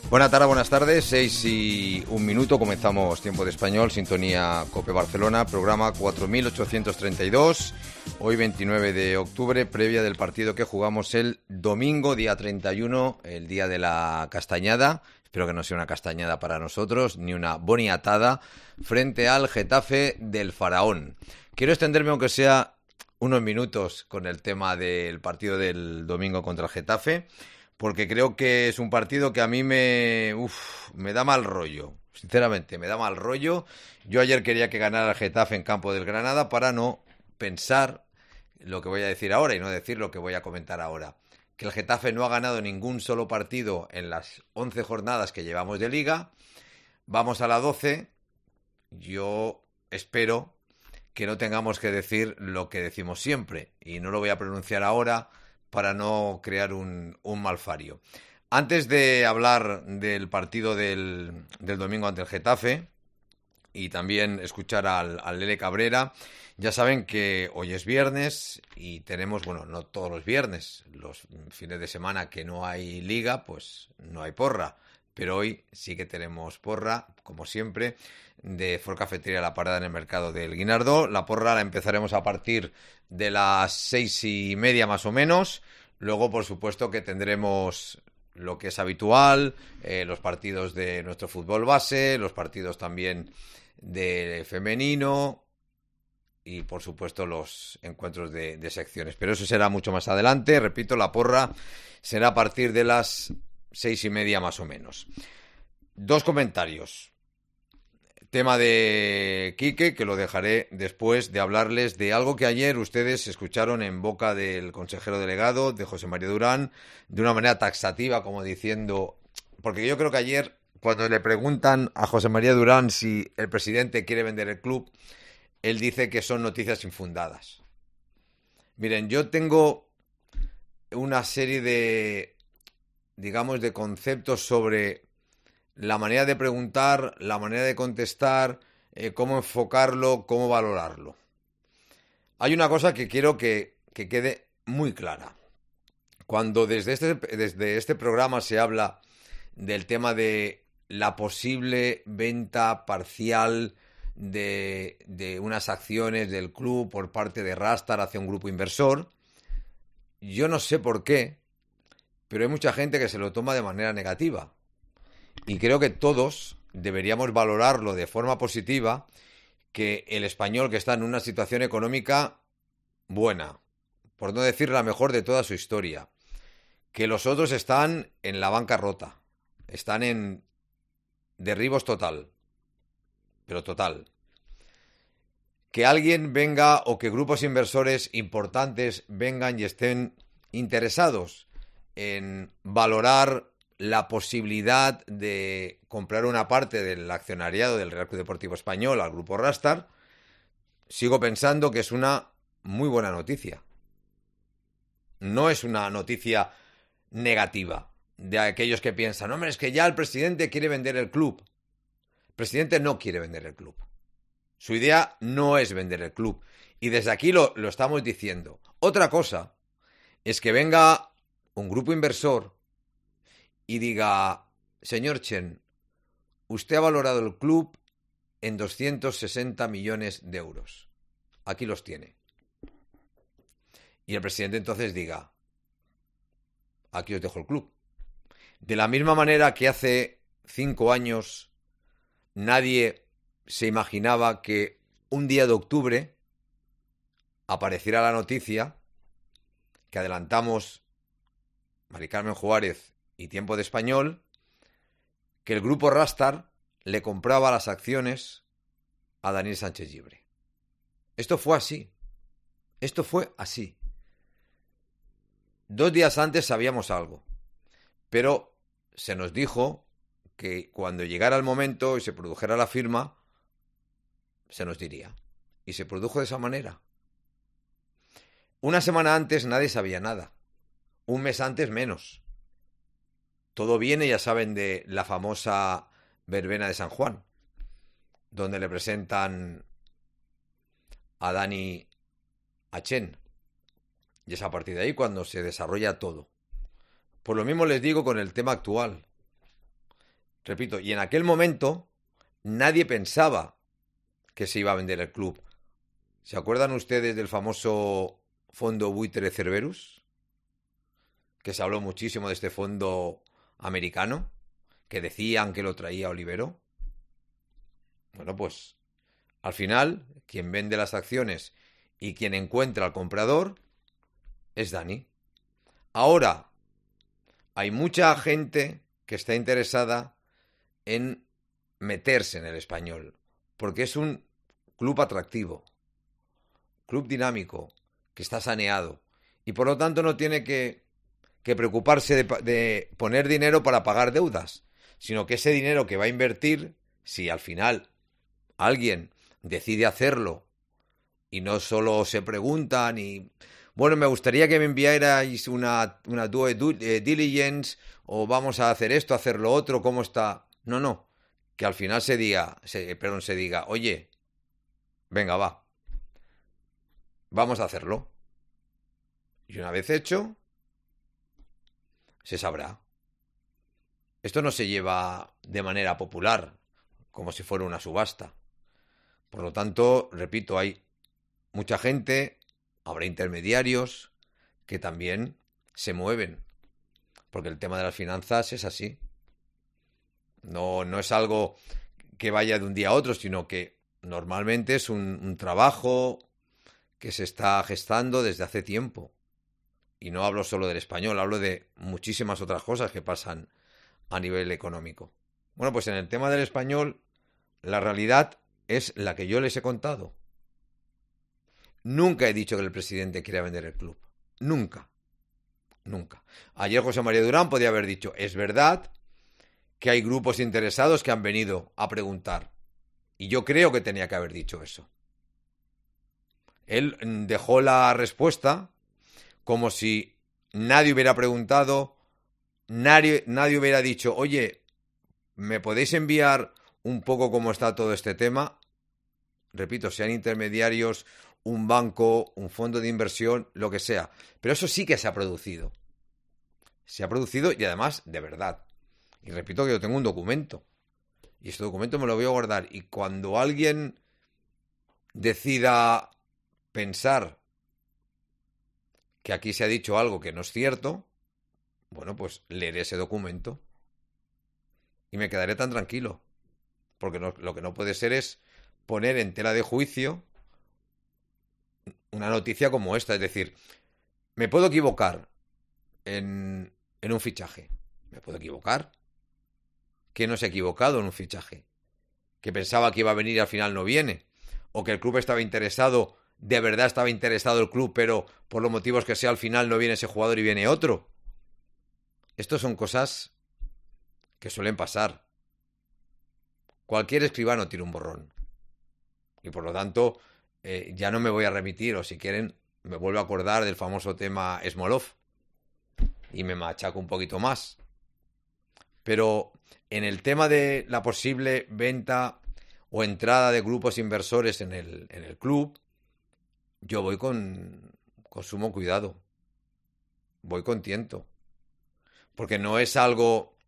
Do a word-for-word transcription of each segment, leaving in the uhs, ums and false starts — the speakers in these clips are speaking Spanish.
Buenas tardes, buenas tardes, seis y un minuto, comenzamos Tiempo de Español, sintonía COPE Barcelona, programa cuatro mil ochocientos treinta y dos, hoy veintinueve de octubre, previa del partido que jugamos el domingo, día treinta y uno, el día de la castañada, espero que no sea una castañada para nosotros, ni una boniatada, frente al Getafe del Faraón. Quiero extenderme, aunque sea unos minutos, con el tema del partido del domingo contra el Getafe, porque creo que es un partido que a mí me, uf, me da mal rollo, sinceramente, me da mal rollo. Yo ayer quería que ganara el Getafe en campo del Granada para no pensar lo que voy a decir ahora y no decir lo que voy a comentar ahora. Que el Getafe no ha ganado ningún solo partido en las once jornadas que llevamos de Liga. Vamos a la doce. Yo espero que no tengamos que decir lo que decimos siempre, y no lo voy a pronunciar ahora para no crear un, un malfario. Antes de hablar del partido del, del domingo ante el Getafe y también escuchar al, al Lele Cabrera, ya saben que hoy es viernes y tenemos, bueno, no todos los viernes, los fines de semana que no hay liga, pues no hay porra. Pero hoy sí que tenemos porra, como siempre, de Ford Cafetería La Parada en el mercado del Guinardó. La porra la empezaremos a partir de las seis y media más o menos. Luego, por supuesto, que tendremos lo que es habitual, eh, los partidos de nuestro fútbol base, los partidos también de femenino y, por supuesto, los encuentros de, de secciones. Pero eso será mucho más adelante. Repito, la porra será a partir de las seis y media más o menos. Dos comentarios. Tema de Quique, que lo dejaré después de hablarles de algo que ayer ustedes escucharon en boca del consejero delegado, de José María Durán, de una manera taxativa, como diciendo... Porque yo creo que ayer, cuando le preguntan a José María Durán si el presidente quiere vender el club, él dice que son noticias infundadas. Miren, yo tengo una serie de... digamos, de conceptos sobre la manera de preguntar, la manera de contestar, eh, cómo enfocarlo, cómo valorarlo. Hay una cosa que quiero que, que quede muy clara. Cuando desde este, desde este programa se habla del tema de la posible venta parcial de, de unas acciones del club por parte de Rastar hacia un grupo inversor, yo no sé por qué, pero hay mucha gente que se lo toma de manera negativa. Y creo que todos deberíamos valorarlo de forma positiva, que el Español, que está en una situación económica buena, por no decir la mejor de toda su historia, que los otros están en la bancarrota, están en derribos total, pero total. Que alguien venga o que grupos inversores importantes vengan y estén interesados en valorar la posibilidad de comprar una parte del accionariado del Real Club Deportivo Español al grupo Rastar, sigo pensando que es una muy buena noticia. No es una noticia negativa de aquellos que piensan, hombre, es que ya el presidente quiere vender el club. El presidente no quiere vender el club. Su idea no es vender el club. Y desde aquí lo, lo estamos diciendo. Otra cosa es que venga un grupo inversor y diga, señor Chen, usted ha valorado el club en doscientos sesenta millones de euros. Aquí los tiene. Y el presidente entonces diga, aquí os dejo el club. De la misma manera que hace cinco años nadie se imaginaba que un día de octubre apareciera la noticia que adelantamos Mari Carmen Juárez y Tiempo de Español, que el grupo Rastar le compraba las acciones a Daniel Sánchez Llibre. Esto fue así. Esto fue así. Dos días antes sabíamos algo, pero se nos dijo que cuando llegara el momento y se produjera la firma, se nos diría. Y se produjo de esa manera. Una semana antes nadie sabía nada. Un mes antes menos. Todo viene, ya saben, de la famosa verbena de San Juan, donde le presentan a Dani a Chen. Y es a partir de ahí cuando se desarrolla todo. Por lo mismo les digo con el tema actual. repito, y en aquel momento nadie pensaba que se iba a vender el club. ¿Se acuerdan ustedes del famoso fondo buitre Cerberus? Que se habló muchísimo de este fondo americano, que decían que lo traía Olivero. Bueno, pues al final, quien vende las acciones y quien encuentra al comprador es Dani. Ahora, hay mucha gente que está interesada en meterse en el Español, porque es un club atractivo, club dinámico, que está saneado, y por lo tanto no tiene que, que preocuparse de, de poner dinero para pagar deudas, sino que ese dinero que va a invertir, si al final alguien decide hacerlo y no solo se preguntan y... Bueno, me gustaría que me enviarais una, una due diligence o vamos a hacer esto, hacer lo otro, ¿cómo está? No, no, que al final se diga, se, perdón, se diga, oye, venga, va, vamos a hacerlo. Y una vez hecho, se sabrá. Esto no se lleva de manera popular, como si fuera una subasta. Por lo tanto, repito, hay mucha gente, habrá intermediarios que también se mueven, porque el tema de las finanzas es así. No, no es algo que vaya de un día a otro, sino que normalmente es un, un trabajo que se está gestando desde hace tiempo. Y no hablo solo del Español, hablo de muchísimas otras cosas que pasan a nivel económico. Bueno, pues en el tema del Español, la realidad es la que yo les he contado. Nunca he dicho que el presidente quiera vender el club. Nunca. Nunca. Ayer José María Durán podía haber dicho, es verdad que hay grupos interesados que han venido a preguntar. Y yo creo que tenía que haber dicho eso. Él dejó la respuesta como si nadie hubiera preguntado, nadie, nadie hubiera dicho, oye, ¿me podéis enviar un poco cómo está todo este tema? Repito, sean intermediarios, un banco, un fondo de inversión, lo que sea. Pero eso sí que se ha producido. Se ha producido y además de verdad. Y repito que yo tengo un documento. Y este documento me lo voy a guardar. Y cuando alguien decida pensar que aquí se ha dicho algo que no es cierto, bueno, pues leeré ese documento. Y me quedaré tan tranquilo. Porque no, lo que no puede ser es poner en tela de juicio una noticia como esta. Es decir, me puedo equivocar en, en un fichaje. Me puedo equivocar. ¿Quién no se ha equivocado en un fichaje? Que pensaba que iba a venir y al final no viene. O que el club estaba interesado, de verdad estaba interesado el club, pero por los motivos que sea al final no viene ese jugador y viene otro. Estas son cosas que suelen pasar. Cualquier escribano tiene un borrón. Y por lo tanto, eh, ya no me voy a remitir, o si quieren, me vuelvo a acordar del famoso tema Smolov. Y me machaco un poquito más. Pero en el tema de la posible venta o entrada de grupos inversores en el, en el club, yo voy con, con sumo cuidado. Voy con tiento. Porque no es algo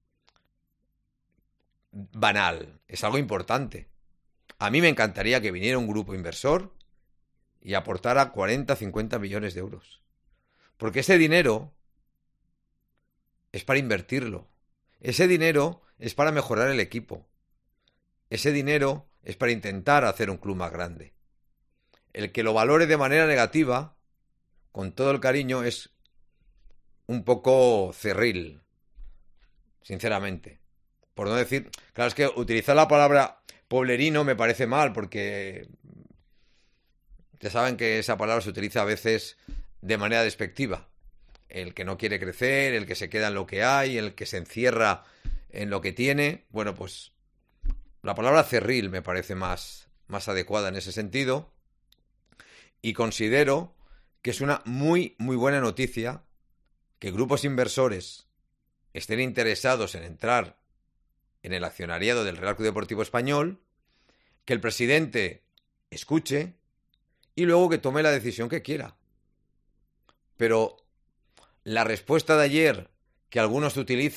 banal, es algo importante. A mí me encantaría que viniera un grupo inversor y aportara cuarenta, cincuenta millones de euros. Porque ese dinero es para invertirlo. Ese dinero es para mejorar el equipo. Ese dinero es para intentar hacer un club más grande. El que lo valore de manera negativa, con todo el cariño, es un poco cerril, sinceramente. Por no decir... Claro, es que utilizar la palabra poblerino me parece mal, porque ya saben que esa palabra se utiliza a veces de manera despectiva. El que no quiere crecer, el que se queda en lo que hay, el que se encierra en lo que tiene. Bueno, pues la palabra cerril me parece más, más adecuada en ese sentido. Y considero que es una muy, muy buena noticia que grupos inversores estén interesados en entrar en el accionariado del Real Club Deportivo Español, que el presidente escuche y luego que tome la decisión que quiera. Pero la respuesta de ayer que algunos utilizan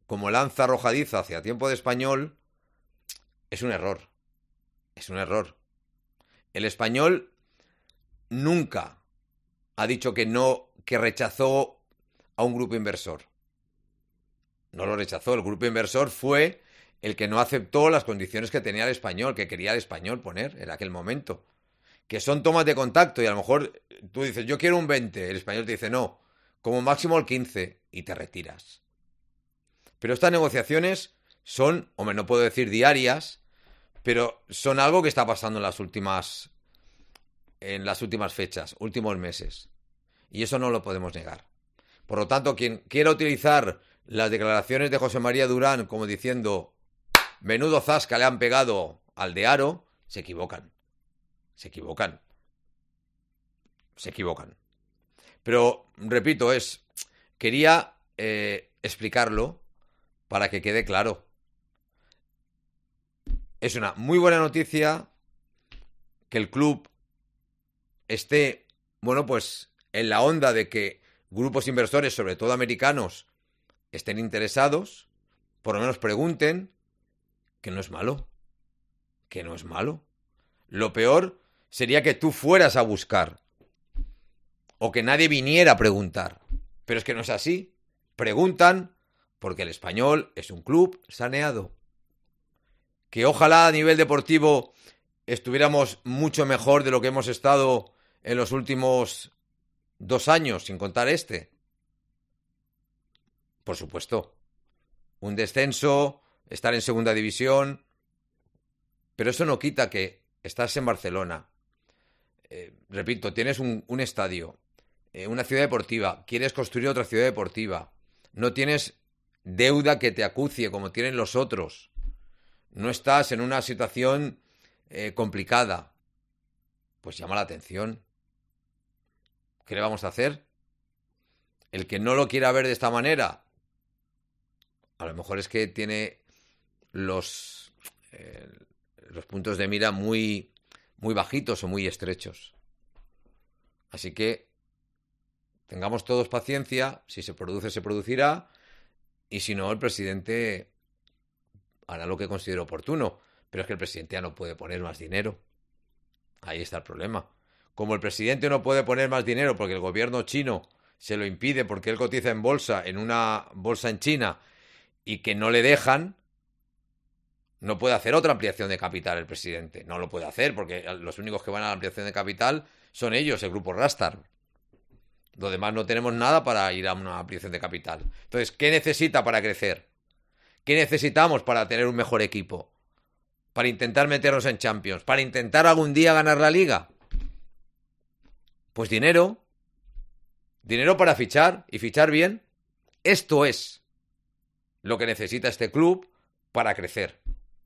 como lanza arrojadiza hacia tiempo de Español, es un error. Es un error. El Español nunca ha dicho que no, que rechazó a un grupo inversor. No lo rechazó. El grupo inversor fue el que no aceptó las condiciones que tenía el Español, que quería el Español poner en aquel momento. Que son tomas de contacto y a lo mejor tú dices, yo quiero un veinte, el Español te dice, no, como máximo el quince y te retiras. Pero estas negociaciones son, hombre, no puedo decir diarias, pero son algo que está pasando en las últimas, en las últimas fechas, últimos meses. Y eso no lo podemos negar. Por lo tanto, quien quiera utilizar las declaraciones de José María Durán como diciendo menudo zasca le han pegado al de Haro, se equivocan. Se equivocan. Se equivocan. Pero, repito, es quería eh, explicarlo para que quede claro. Es una muy buena noticia que el club esté, bueno, pues en la onda de que grupos inversores, sobre todo americanos, estén interesados, por lo menos pregunten, que no es malo, que no es malo. Lo peor sería que tú fueras a buscar o que nadie viniera a preguntar, pero es que no es así. Preguntan porque el Español es un club saneado. Que ojalá a nivel deportivo estuviéramos mucho mejor de lo que hemos estado en los últimos dos años, sin contar este. Por supuesto. Un descenso, estar en segunda división. Pero eso no quita que estás en Barcelona. Eh, repito, tienes un, un estadio, eh, una ciudad deportiva, quieres construir otra ciudad deportiva. No tienes deuda que te acucie como tienen los otros. No estás en una situación eh, complicada. Pues llama la atención. ¿Qué le vamos a hacer? El que no lo quiera ver de esta manera, a lo mejor es que tiene los, eh, los puntos de mira muy, muy bajitos o muy estrechos. Así que tengamos todos paciencia. Si se produce, se producirá. Y si no, el presidente hará lo que considere oportuno. Pero es que el presidente ya no puede poner más dinero. Ahí está el problema. Como el presidente no puede poner más dinero porque el gobierno chino se lo impide porque él cotiza en bolsa, en una bolsa en China, y que no le dejan, no puede hacer otra ampliación de capital el presidente. No lo puede hacer porque los únicos que van a la ampliación de capital son ellos, el grupo Rastar. Lo demás no tenemos nada para ir a una ampliación de capital. Entonces, ¿qué necesita para crecer? ¿Qué necesitamos para tener un mejor equipo? Para intentar meternos en Champions, para intentar algún día ganar la Liga. Pues dinero. Dinero para fichar y fichar bien. Esto es lo que necesita este club para crecer.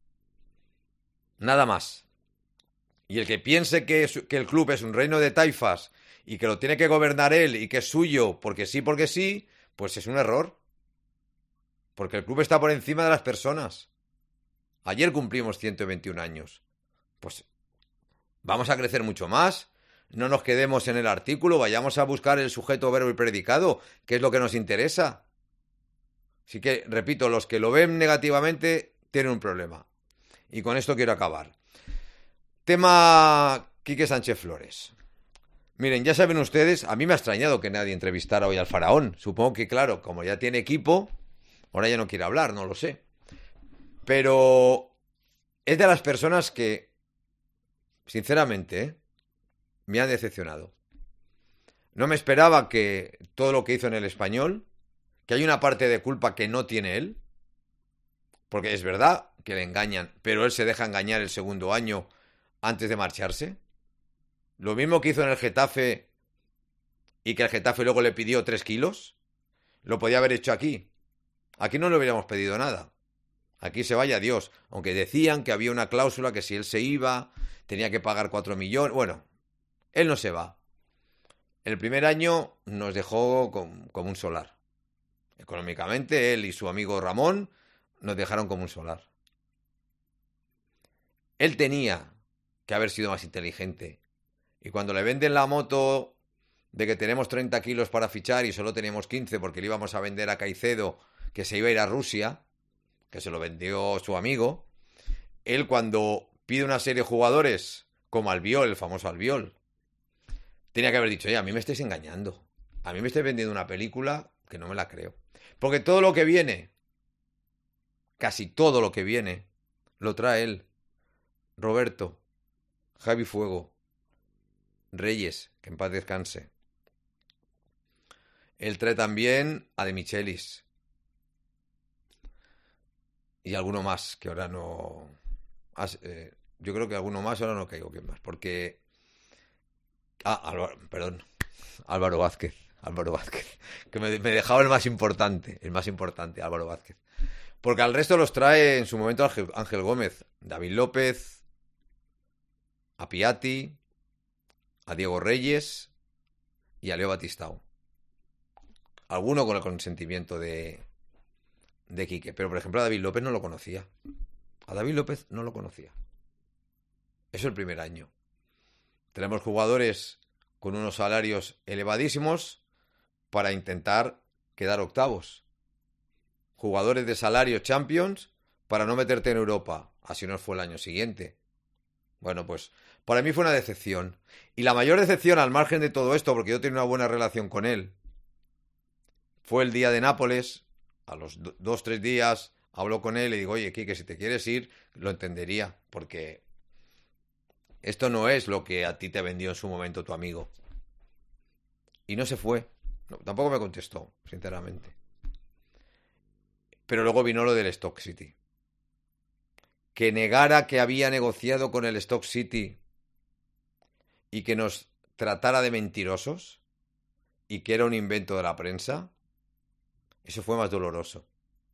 Nada más. Y el que piense que, es, que el club es un reino de taifas y que lo tiene que gobernar él y que es suyo porque sí, porque sí, pues es un error. Porque el club está por encima de las personas. Ayer cumplimos ciento veintiún años. Pues vamos a crecer mucho más. No nos quedemos en el artículo, vayamos a buscar el sujeto, verbo y predicado, que es lo que nos interesa. Así que, repito, los que lo ven negativamente tienen un problema. Y con esto quiero acabar. Tema Quique Sánchez Flores. Miren, ya saben ustedes, a mí me ha extrañado que nadie entrevistara hoy al faraón. Supongo que, claro, como ya tiene equipo, ahora ya no quiere hablar, no lo sé. Pero es de las personas que, sinceramente, ¿eh? me han decepcionado. No me esperaba que todo lo que hizo en el Español, que hay una parte de culpa que no tiene él, porque es verdad que le engañan, pero él se deja engañar el segundo año antes de marcharse. Lo mismo que hizo en el Getafe y que el Getafe luego le pidió tres kilos, lo podía haber hecho aquí. Aquí no le hubiéramos pedido nada. Aquí se vaya Dios. Aunque decían que había una cláusula que si él se iba tenía que pagar cuatro millones. Bueno, él no se va. El primer año nos dejó como, como un solar. Económicamente, él y su amigo Ramón nos dejaron como un solar. Él tenía que haber sido más inteligente. Y cuando le venden la moto de que tenemos treinta kilos para fichar y solo tenemos quince porque le íbamos a vender a Caicedo, que se iba a ir a Rusia, que se lo vendió su amigo, él cuando pide una serie de jugadores como Albiol, el famoso Albiol, tenía que haber dicho, oye, a mí me estáis engañando. A mí me estáis vendiendo una película que no me la creo. Porque todo lo que viene, casi todo lo que viene, lo trae él. Roberto, Javi Fuego, Reyes, que en paz descanse. Él trae también a De Michelis. Y alguno más, que ahora no... Eh, yo creo que alguno más, ahora no caigo quién más. Porque... Ah, Álvaro, perdón. Álvaro Vázquez. Álvaro Vázquez. Que me, me dejaba el más importante. El más importante, Álvaro Vázquez. Porque al resto los trae en su momento Ángel, Ángel Gómez, David López, a Piatti, a Diego Reyes y a Leo Batistao. Alguno con el consentimiento de, de Quique. Pero, por ejemplo, a David López no lo conocía. A David López no lo conocía. Eso el primer año. Tenemos jugadores con unos salarios elevadísimos para intentar quedar octavos. Jugadores de salario Champions para no meterte en Europa. Así nos fue el año siguiente. Bueno, pues para mí fue una decepción. Y la mayor decepción, al margen de todo esto, porque yo tenía una buena relación con él, fue el día de Nápoles. A los do- dos, tres días hablo con él y digo, oye, Quique, si te quieres ir, lo entendería, porque esto no es lo que a ti te vendió en su momento tu amigo. Y no se fue. No, tampoco me contestó, sinceramente. Pero luego vino lo del Stock City. Que negara que había negociado con el Stock City y que nos tratara de mentirosos y que era un invento de la prensa, eso fue más doloroso.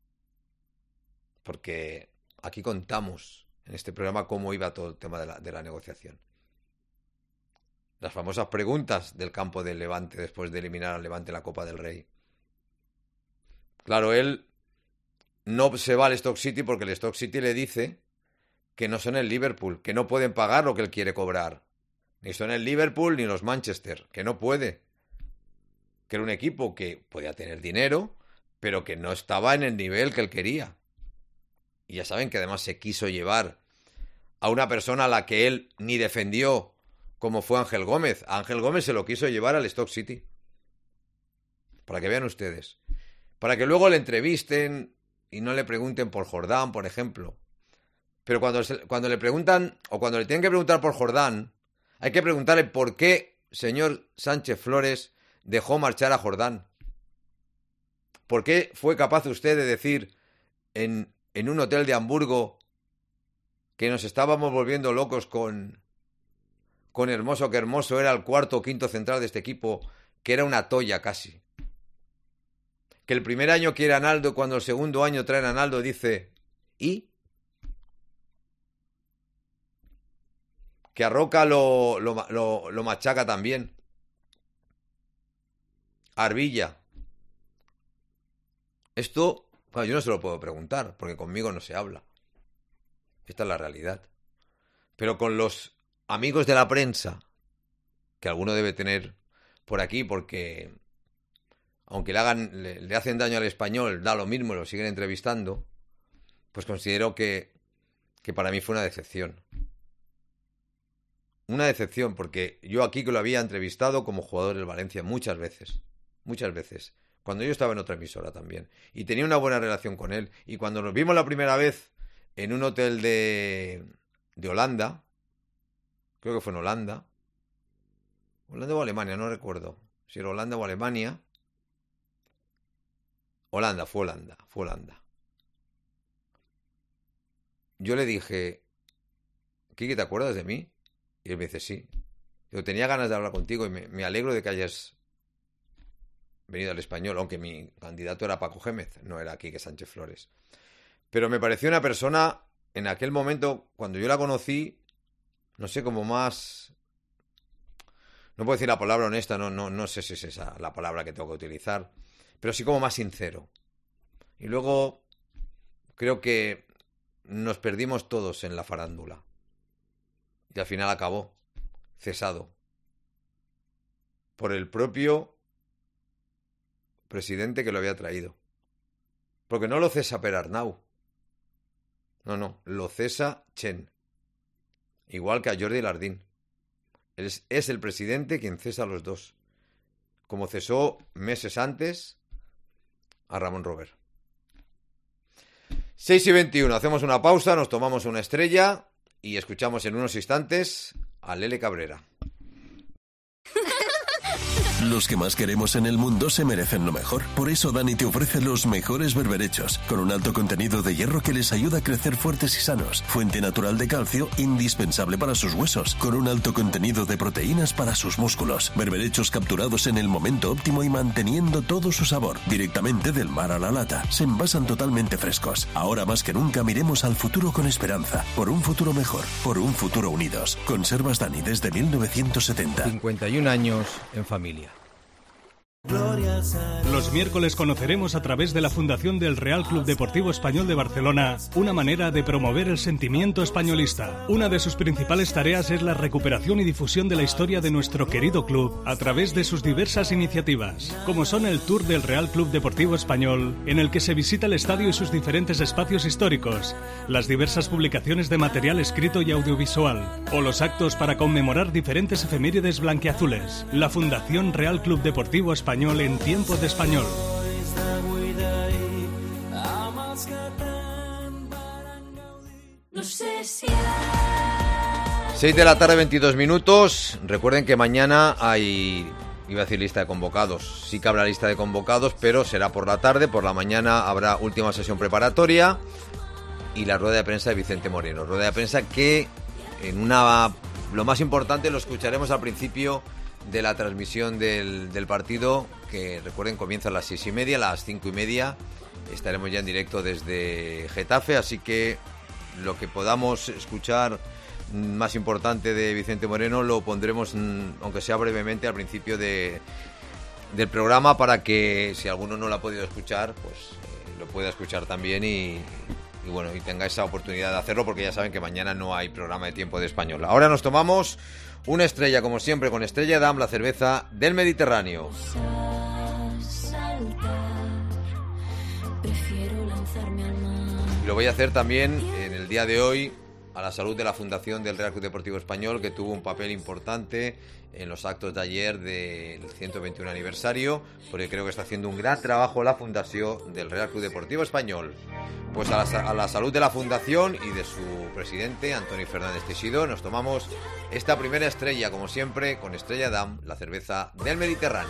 Porque aquí contamos en este programa cómo iba todo el tema de la, de la negociación. Las famosas preguntas del campo del Levante después de eliminar al Levante en la Copa del Rey. Claro, él no se va al Stock City porque el Stock City le dice que no son el Liverpool, que no pueden pagar lo que él quiere cobrar. Ni son el Liverpool ni los Manchester, que no puede. Que era un equipo que podía tener dinero, pero que no estaba en el nivel que él quería. Y ya saben que además se quiso llevar a una persona a la que él ni defendió, como fue Ángel Gómez. A Ángel Gómez se lo quiso llevar al Stock City. Para que vean ustedes. Para que luego le entrevisten y no le pregunten por Jordán, por ejemplo. Pero cuando, se, cuando le preguntan, o cuando le tienen que preguntar por Jordán, hay que preguntarle por qué señor Sánchez Flores dejó marchar a Jordán. ¿Por qué fue capaz usted de decir en, en un hotel de Hamburgo que nos estábamos volviendo locos con, con Hermoso, que Hermoso era el cuarto o quinto central de este equipo, que era una toya casi? Que el primer año quiere a Naldo, cuando el segundo año traen a Naldo, dice, ¿y? Que a Roca lo, lo, lo, lo machaca también. Arbilla. Esto, bueno, yo no se lo puedo preguntar, porque conmigo no se habla. Esta es la realidad. Pero con los amigos de la prensa, que alguno debe tener por aquí, porque aunque le hagan, le, le hacen daño al Español, da lo mismo, lo siguen entrevistando, pues considero que, que para mí fue una decepción. Una decepción, porque yo aquí que lo había entrevistado como jugador del Valencia muchas veces, muchas veces, cuando yo estaba en otra emisora también, y tenía una buena relación con él, y cuando nos vimos la primera vez en un hotel de, de Holanda, creo que fue en Holanda, Holanda o Alemania, no recuerdo si era Holanda o Alemania, Holanda, fue Holanda, fue Holanda. Yo le dije, Kiki, ¿te acuerdas de mí? Y él me dice, sí. Yo tenía ganas de hablar contigo y me, me alegro de que hayas venido al Español, aunque mi candidato era Paco Gémez, no era Quique Sánchez Flores. Pero me pareció una persona, en aquel momento, cuando yo la conocí, no sé, como más... No puedo decir la palabra honesta, no, no, no sé si es esa la palabra que tengo que utilizar, pero sí como más sincero. Y luego creo que nos perdimos todos en la farándula. Y al final acabó cesado por el propio presidente que lo había traído. Porque no lo cesa Per Arnau. No, no, lo cesa Chen. Igual que a Jordi Lardín. Es, es el presidente quien cesa a los dos. Como cesó meses antes a Ramón Robert. seis y veintiuno, hacemos una pausa, nos tomamos una estrella y escuchamos en unos instantes a Lele Cabrera. Los que más queremos en el mundo se merecen lo mejor. Por eso Dani te ofrece los mejores berberechos, con un alto contenido de hierro que les ayuda a crecer fuertes y sanos. Fuente natural de calcio, indispensable para sus huesos, con un alto contenido de proteínas para sus músculos. Berberechos capturados en el momento óptimo y manteniendo todo su sabor, directamente del mar a la lata. Se envasan totalmente frescos. Ahora más que nunca miremos al futuro con esperanza. Por un futuro mejor, por un futuro unidos. Conservas Dani desde mil novecientos setenta. cincuenta y un años en familia. Los miércoles conoceremos a través de la Fundación del Real Club Deportivo Español de Barcelona una manera de promover el sentimiento españolista. Una de sus principales tareas es la recuperación y difusión de la historia de nuestro querido club a través de sus diversas iniciativas, como son el Tour del Real Club Deportivo Español, en el que se visita el estadio y sus diferentes espacios históricos, las diversas publicaciones de material escrito y audiovisual, o los actos para conmemorar diferentes efemérides blanquiazules. La Fundación Real Club Deportivo Español en tiempo de español. seis de la tarde, veintidós minutos. Recuerden que mañana hay, iba a decir lista de convocados, sí que habrá lista de convocados, pero será por la tarde. Por la mañana habrá última sesión preparatoria y la rueda de prensa de Vicente Moreno. Rueda de prensa que en una, lo más importante lo escucharemos al principio de la transmisión del, del partido, que recuerden comienza a las seis y media, a las cinco y media estaremos ya en directo desde Getafe, así que lo que podamos escuchar más importante de Vicente Moreno lo pondremos, aunque sea brevemente, al principio de, del programa, para que si alguno no lo ha podido escuchar, pues eh, lo pueda escuchar también y, y bueno, y tenga esa oportunidad de hacerlo, porque ya saben que mañana no hay programa de Tiempo de Español. Ahora nos tomamos una estrella, como siempre, con Estrella Damm, la cerveza del Mediterráneo. Y lo voy a hacer también en el día de hoy a la salud de la Fundación del Real Club Deportivo Español, que tuvo un papel importante en los actos de ayer del ciento veintiuno aniversario, porque creo que está haciendo un gran trabajo la Fundación del Real Club Deportivo Español. Pues a la, a la salud de la Fundación y de su presidente, Antoni Fernández Teixidó, nos tomamos esta primera estrella, como siempre, con Estrella Damm, la cerveza del Mediterráneo.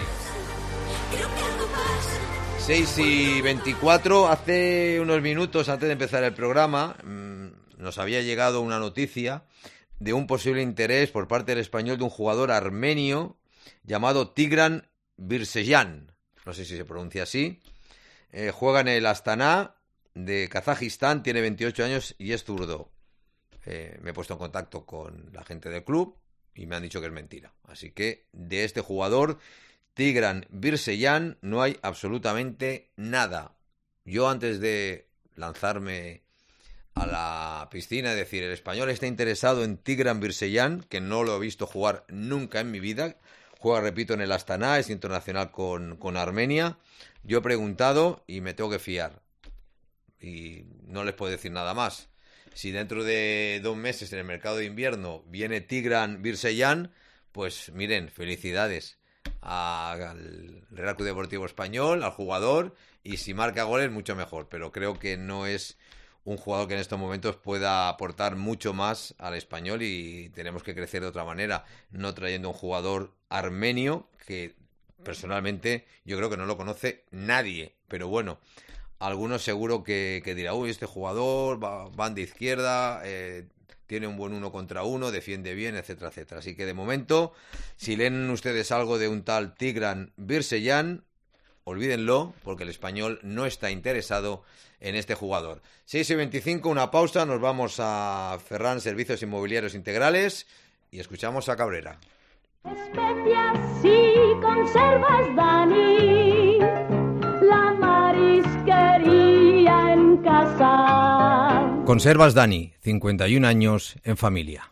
seis y veinticuatro, hace unos minutos antes de empezar el programa, mmm, nos había llegado una noticia de un posible interés por parte del Español de un jugador armenio llamado Tigran Birseyan. No sé si se pronuncia así. Eh, juega en el Astana de Kazajistán, tiene veintiocho años y es zurdo. Eh, me he puesto en contacto con la gente del club y me han dicho que es mentira. Así que de este jugador, Tigran Birseyan, no hay absolutamente nada. Yo, antes de lanzarme a la piscina, es decir, el Español está interesado en Tigran Birseyan, que no lo he visto jugar nunca en mi vida. Juega, repito, en el Astana, es internacional con, con Armenia. Yo he preguntado y me tengo que fiar. Y no les puedo decir nada más. Si dentro de dos meses en el mercado de invierno viene Tigran Birseyan, pues miren, felicidades al Real Club Deportivo Español, al jugador, y si marca goles mucho mejor, pero creo que no es un jugador que en estos momentos pueda aportar mucho más al Español y tenemos que crecer de otra manera, no trayendo un jugador armenio que personalmente yo creo que no lo conoce nadie, pero bueno, algunos seguro que, que dirá, uy, este jugador va, banda izquierda, eh, tiene un buen uno contra uno, defiende bien, etcétera, etcétera. Así que de momento, si leen ustedes algo de un tal Tigran Birseyan, olvídenlo, porque el Español no está interesado en este jugador. seis y veinticinco, una pausa, nos vamos a Ferran Servicios Inmobiliarios Integrales y escuchamos a Cabrera. Especias y conservas, Dani, la marisquería en casa. Conservas Dani, cincuenta y un años en familia.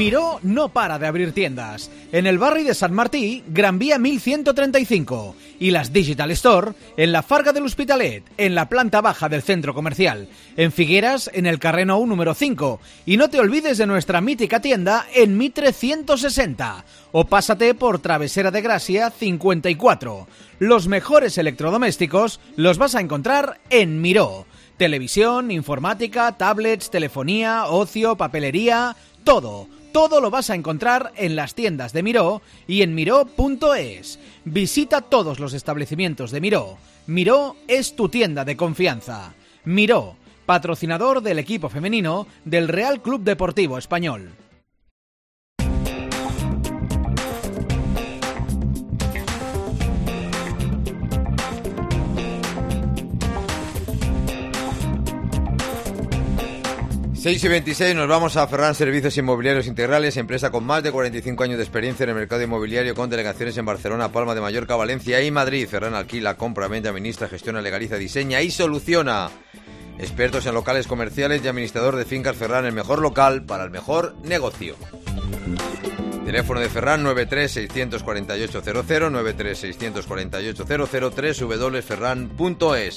Miró no para de abrir tiendas. En el barri de Sant Martí, Gran Vía mil ciento treinta y cinco. Y las Digital Store en la Farga del Hospitalet, en la planta baja del centro comercial. En Figueras, en el carrer Nou número cinco. Y no te olvides de nuestra mítica tienda en Mitre ciento sesenta. O pásate por Travesera de Gracia cincuenta y cuatro. Los mejores electrodomésticos los vas a encontrar en Miró. Televisión, informática, tablets, telefonía, ocio, papelería, todo, todo lo vas a encontrar en las tiendas de Miró y en miró punto es. Visita todos los establecimientos de Miró. Miró es tu tienda de confianza. Miró, patrocinador del equipo femenino del Real Club Deportivo Español. seis y veintiséis, nos vamos a Ferran Servicios Inmobiliarios Integrales, empresa con más de cuarenta y cinco años de experiencia en el mercado inmobiliario, con delegaciones en Barcelona, Palma de Mallorca, Valencia y Madrid. Ferran alquila, compra, vende, administra, gestiona, legaliza, diseña y soluciona. Expertos en locales comerciales y administrador de fincas. Ferran, el mejor local para el mejor negocio. Teléfono de Ferran nueve tres seis cuatro ocho cero cero, nueve tres seis cuatro ocho cero cero, doble u doble u doble u punto ferran punto es.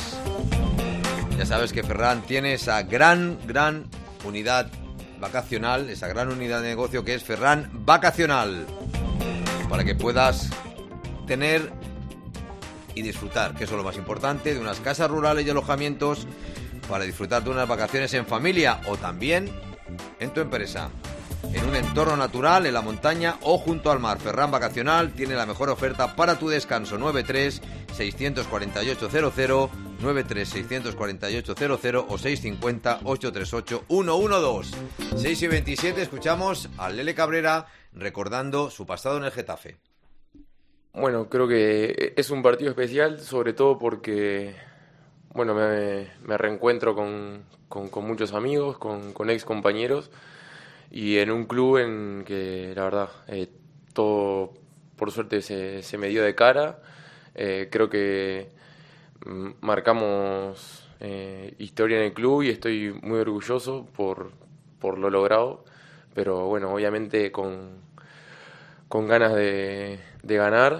Ya sabes que Ferran tiene esa gran, gran unidad vacacional, esa gran unidad de negocio que es Ferran Vacacional, para que puedas tener y disfrutar, que eso es lo más importante, de unas casas rurales y alojamientos para disfrutar de unas vacaciones en familia o también en tu empresa, en un entorno natural, en la montaña o junto al mar. Ferran Vacacional tiene la mejor oferta para tu descanso. Nueve tres seis cuatro ocho cero cero, nueve tres seis cuatro ocho cero cero o seis cinco cero, ocho tres ocho, uno uno dos. seis y veintisiete, escuchamos a Lele Cabrera recordando su pasado en el Getafe. Bueno, creo que es un partido especial, sobre todo porque bueno, me, me reencuentro con, con, con muchos amigos, con, con ex compañeros, y en un club en que la verdad eh, todo por suerte se, se me dio de cara. Eh, creo que marcamos eh, historia en el club y estoy muy orgulloso por, por lo logrado, pero bueno, obviamente con, con ganas de, de ganar.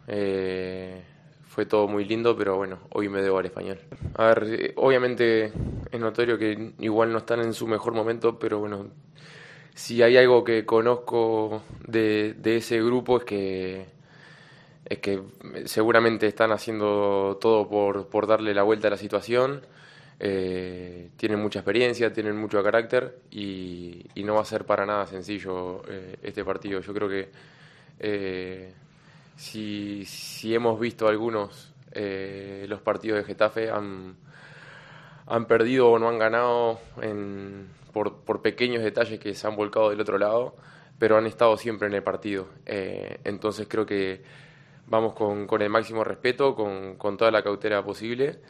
Eh, fue todo muy lindo, pero bueno, hoy me debo al Español. A ver, eh, obviamente es notorio que igual no están en su mejor momento, pero bueno, si hay algo que conozco de, de ese grupo es que es que seguramente están haciendo todo por, por darle la vuelta a la situación. Eh, tienen mucha experiencia, tienen mucho carácter y, y no va a ser para nada sencillo eh, este partido. Yo creo que eh, si, si hemos visto algunos eh, los partidos de Getafe han, han perdido o no han ganado en, por, por pequeños detalles que se han volcado del otro lado, pero han estado siempre en el partido. Eh, entonces creo que vamos con, con el máximo respeto, con, con toda la cautela posible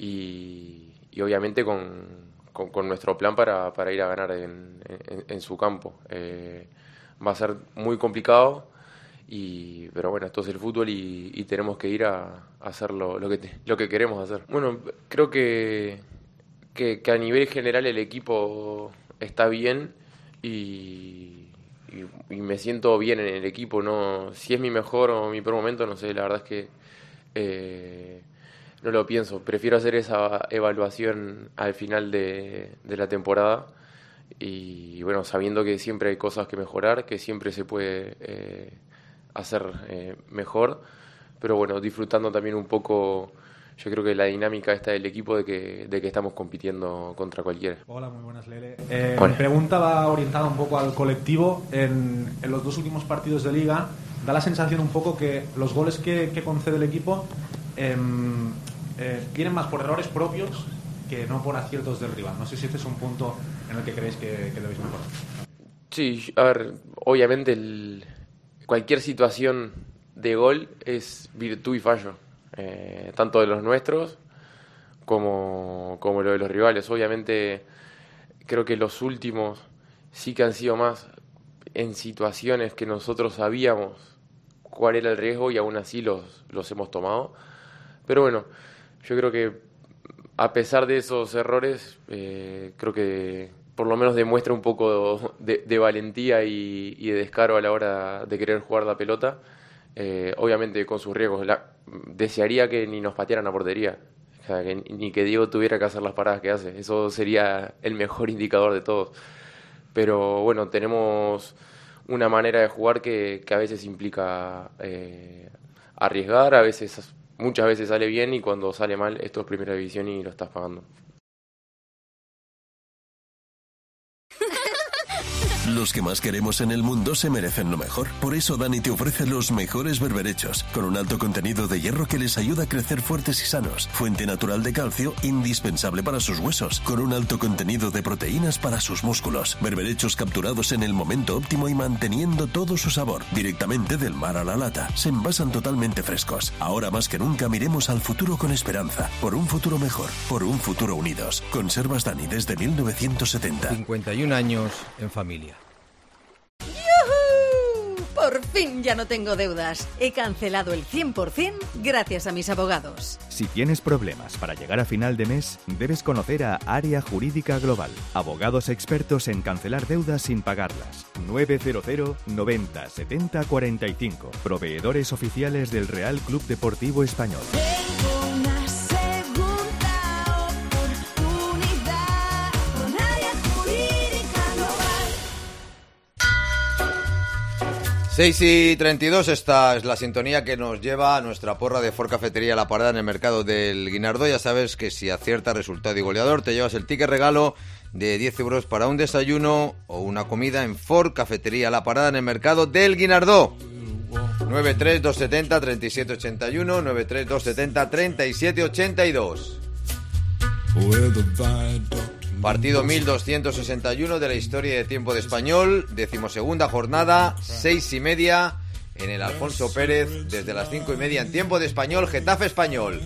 y, y obviamente con, con, con nuestro plan para, para ir a ganar en, en, en su campo. Eh, va a ser muy complicado, y, pero bueno, esto es el fútbol y, y tenemos que ir a, a hacer lo, lo, que te, lo que queremos hacer. Bueno, creo que, que, que a nivel general el equipo está bien y... Y, y me siento bien en el equipo. No, si es mi mejor o mi peor momento, no sé, la verdad es que eh, no lo pienso. Prefiero hacer esa evaluación al final de, de la temporada y bueno, sabiendo que siempre hay cosas que mejorar, que siempre se puede eh, hacer eh, mejor, pero bueno, disfrutando también un poco. Yo creo que la dinámica esta del equipo de que, de que estamos compitiendo contra cualquiera. Hola, muy buenas, Lele. Eh, mi pregunta va orientada un poco al colectivo. En, en los dos últimos partidos de Liga da la sensación un poco que los goles que, que concede el equipo eh, eh, vienen más por errores propios que no por aciertos del rival. No sé si este es un punto en el que creéis que, que debéis mejorar. Sí, a ver, obviamente el, cualquier situación de gol es virtud y fallo. Eh, tanto de los nuestros como, como lo de los rivales. Obviamente creo que los últimos sí que han sido más en situaciones que nosotros sabíamos cuál era el riesgo y aún así los, los hemos tomado. Pero bueno, yo creo que a pesar de esos errores, eh, creo que, por lo menos demuestre un poco de, de valentía y, y de descaro a la hora de querer jugar la pelota. Eh, obviamente con sus riesgos. La, desearía que ni nos patearan a portería, o sea, que ni que Diego tuviera que hacer las paradas que hace. Eso sería el mejor indicador de todos. Pero bueno, tenemos una manera de jugar que, que a veces implica eh, arriesgar, a veces, muchas veces sale bien, y cuando sale mal, esto es primera división y lo estás pagando. Los que más queremos en el mundo se merecen lo mejor. Por eso Dani te ofrece los mejores berberechos, con un alto contenido de hierro que les ayuda a crecer fuertes y sanos. Fuente natural de calcio, indispensable para sus huesos, con un alto contenido de proteínas para sus músculos. Berberechos capturados en el momento óptimo y manteniendo todo su sabor, directamente del mar a la lata. Se envasan totalmente frescos. Ahora más que nunca miremos al futuro con esperanza. Por un futuro mejor, por un futuro unidos. Conservas Dani desde mil novecientos setenta. cincuenta y un años en familia. Por fin ya no tengo deudas. He cancelado el cien por ciento gracias a mis abogados. Si tienes problemas para llegar a final de mes, debes conocer a Área Jurídica Global. Abogados expertos en cancelar deudas sin pagarlas. nueve cero cero noventa setenta cuarenta y cinco. Proveedores oficiales del Real Club Deportivo Español. seis y treinta y dos, esta es la sintonía que nos lleva a nuestra porra de Ford Cafetería La Parada en el mercado del Guinardó. Ya sabes que si aciertas resultado y goleador, te llevas el ticket regalo de diez euros para un desayuno o una comida en Ford Cafetería La Parada en el mercado del Guinardó. nueve tres dos siete cero tres siete ocho uno, nueve tres dos siete cero tres siete ocho dos. Partido mil doscientos sesenta y uno de la historia de tiempo de Español, decimosegunda jornada, seis y media, en el Alfonso Pérez, desde las cinco y media en tiempo de Español, Getafe Español.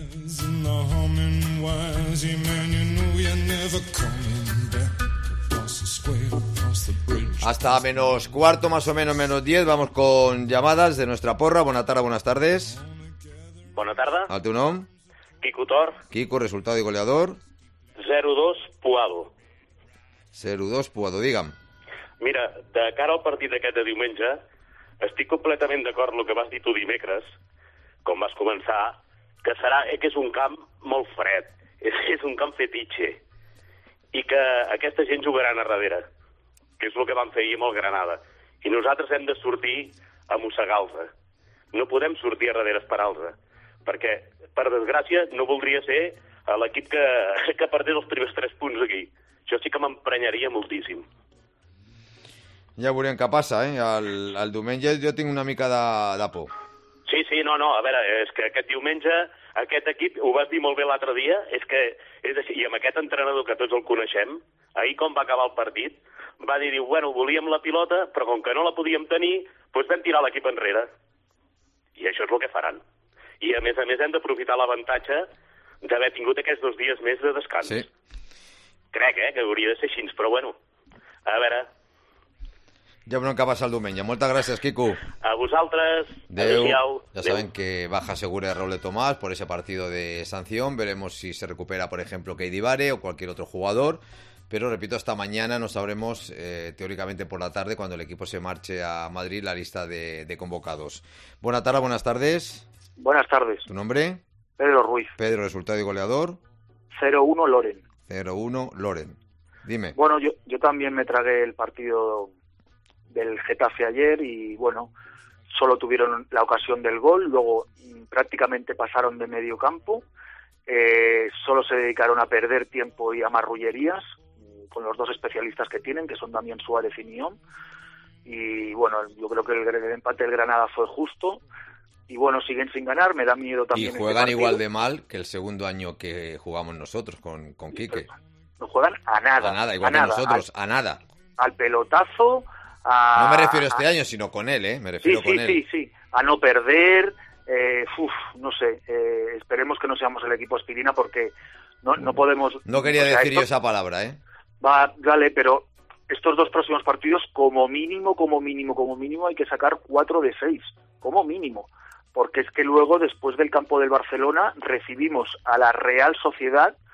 Hasta menos cuarto, más o menos, menos diez, vamos con llamadas de nuestra porra. Buenas tardes, buenas tardes. Bona tarda. ¿A tu nom? Quico Tor. Quico, resultado y goleador. zero dos Puado. zero dos Puado, digue'm. Mira, de cara al partit d'aquest de diumenge, estic completament d'acord amb el que vas dir tu dimecres, com vas començar, que serà que és un camp molt fred, és, és un camp fetitxe, i que aquesta gent jugaran a darrere, que és el que van fer ahir amb el Granada. I nosaltres hem de sortir a mossegar-los. No podem sortir a darrere a esperar-los, perquè, per desgràcia, no voldria ser a l'equip que, que perdés els primers tres punts aquí. Això sí que m'emprenyaria moltíssim. Ja veurem què passa, eh? El, el diumenge jo tinc una mica de, de por. Sí, sí, no, no, a veure, és que aquest diumenge, aquest equip, ho vas dir molt bé l'altre dia, és que, és així, i amb aquest entrenador que tots el coneixem, ahir com va acabar el partit, va dir, diu, bueno, volíem la pilota, però com que no la podíem tenir, doncs vam tirar l'equip enrere. I això és el que faran. I a més a més hem d'aprofitar l'avantatge d'haver tingut aquests dos dies més de descans. Sí. Crec, eh, que hauria de ser així, però bueno, a veure... Ja veurem què passa el diumenge. Moltes gràcies, Quico. A vosaltres. Adeu. Adeu. Ya saben que baja segura de Raúl Tomás por ese partido de sanción. Veremos si se recupera, por ejemplo, Keidi Vare o cualquier otro jugador. Pero, repito, hasta mañana no sabremos, eh, teóricamente por la tarde, cuando el equipo se marche a Madrid, la lista de, de convocados. Buenas tardes, buenas tardes. Buenas tardes. ¿Tu nombre? Pedro Ruiz. Pedro, resultado y goleador. cero uno Loren. cero uno Loren. Dime. Bueno, yo, yo también me tragué el partido del Getafe ayer y, bueno, solo tuvieron la ocasión del gol, luego prácticamente pasaron de medio campo, eh, solo se dedicaron a perder tiempo y a marrullerías con los dos especialistas que tienen, que son Damián Suárez y Nión. Y, bueno, yo creo que el, el empate del Granada fue justo. Y bueno, siguen sin ganar, me da miedo también. Y juegan este igual de mal que el segundo año que jugamos nosotros con, con Quique. No juegan a nada. A nada, igual a que nada, nosotros, al, a nada. Al pelotazo, a... No me refiero a este año, sino con él, ¿eh? Me refiero sí, con sí, él. Sí, sí, a no perder, eh, uf, no sé, eh, esperemos que no seamos el equipo aspirina porque no, no podemos... No quería o sea, decir esto, yo esa palabra, ¿eh? Va, dale, pero estos dos próximos partidos, como mínimo, como mínimo, como mínimo, hay que sacar cuatro de seis, como mínimo. Porque es que luego, después del campo del Barcelona, recibimos a la Real Sociedad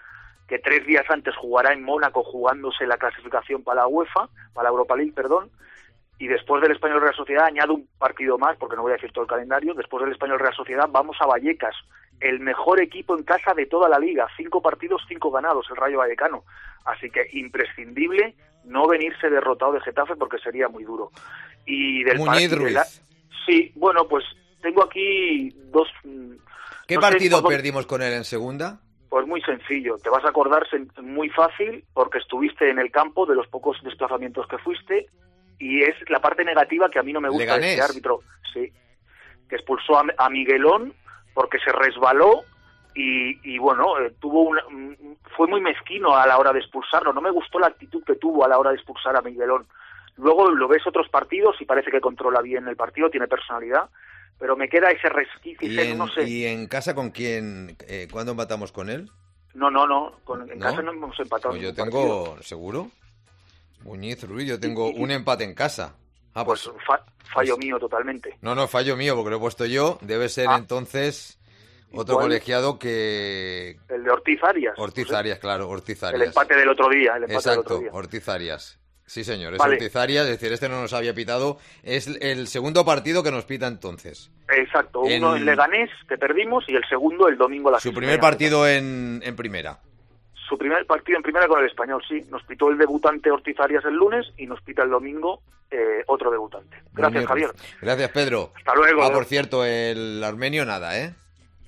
que tres días antes jugará en Mónaco jugándose la clasificación para la UEFA, para la Europa League, perdón, y después del Español Real Sociedad añado un partido más, porque no voy a decir todo el calendario, después del Español Real Sociedad vamos a Vallecas, el mejor equipo en casa de toda la liga, cinco partidos, cinco ganados, el Rayo Vallecano, así que imprescindible no venirse derrotado de Getafe porque sería muy duro. Y del Muñiz Ruiz. La... Sí, bueno, pues tengo aquí dos... ¿Qué no partido sé, por... perdimos con él en segunda? Pues muy sencillo, te vas a acordar muy fácil porque estuviste en el campo de los pocos desplazamientos que fuiste y es la parte negativa que a mí no me gusta Leganés. de este árbitro, sí, que expulsó a, a Miguelón porque se resbaló y, y bueno, eh, tuvo una, fue muy mezquino a la hora de expulsarlo, no me gustó la actitud que tuvo a la hora de expulsar a Miguelón. Luego lo ves otros partidos y parece que controla bien el partido, tiene personalidad, pero me queda ese resquicio, ¿Y en, no sé. ¿Y en casa con quién? Eh, ¿Cuándo empatamos con él? No, no, no, con, en ¿No? casa no hemos empatado. Pues yo tengo, partido. ¿Seguro? Muñiz Ruiz, yo tengo y, y, un empate en casa. Ah, pues, pues fa, fallo pues, mío totalmente. No, no, fallo mío, porque lo he puesto yo. Debe ser ah. entonces otro ¿Cuál? colegiado que... El de Ortiz Arias. Ortiz Arias, claro, Ortiz Arias. El empate del otro día. El empate Exacto, del otro día. Ortiz Arias. Sí, señor, es vale. Ortiz Arias, es decir, este no nos había pitado. Es el segundo partido que nos pita entonces. Exacto, uno en, en Leganés, que perdimos, y el segundo el domingo a la Su primer partido en, en primera. Su primer partido en primera con el Español, sí. Nos pitó el debutante Ortiz Arias el lunes y nos pita el domingo eh, otro debutante. Gracias, Muñiz. Javier. Gracias, Pedro. Hasta luego. Ah, por cierto, el armenio nada, ¿eh?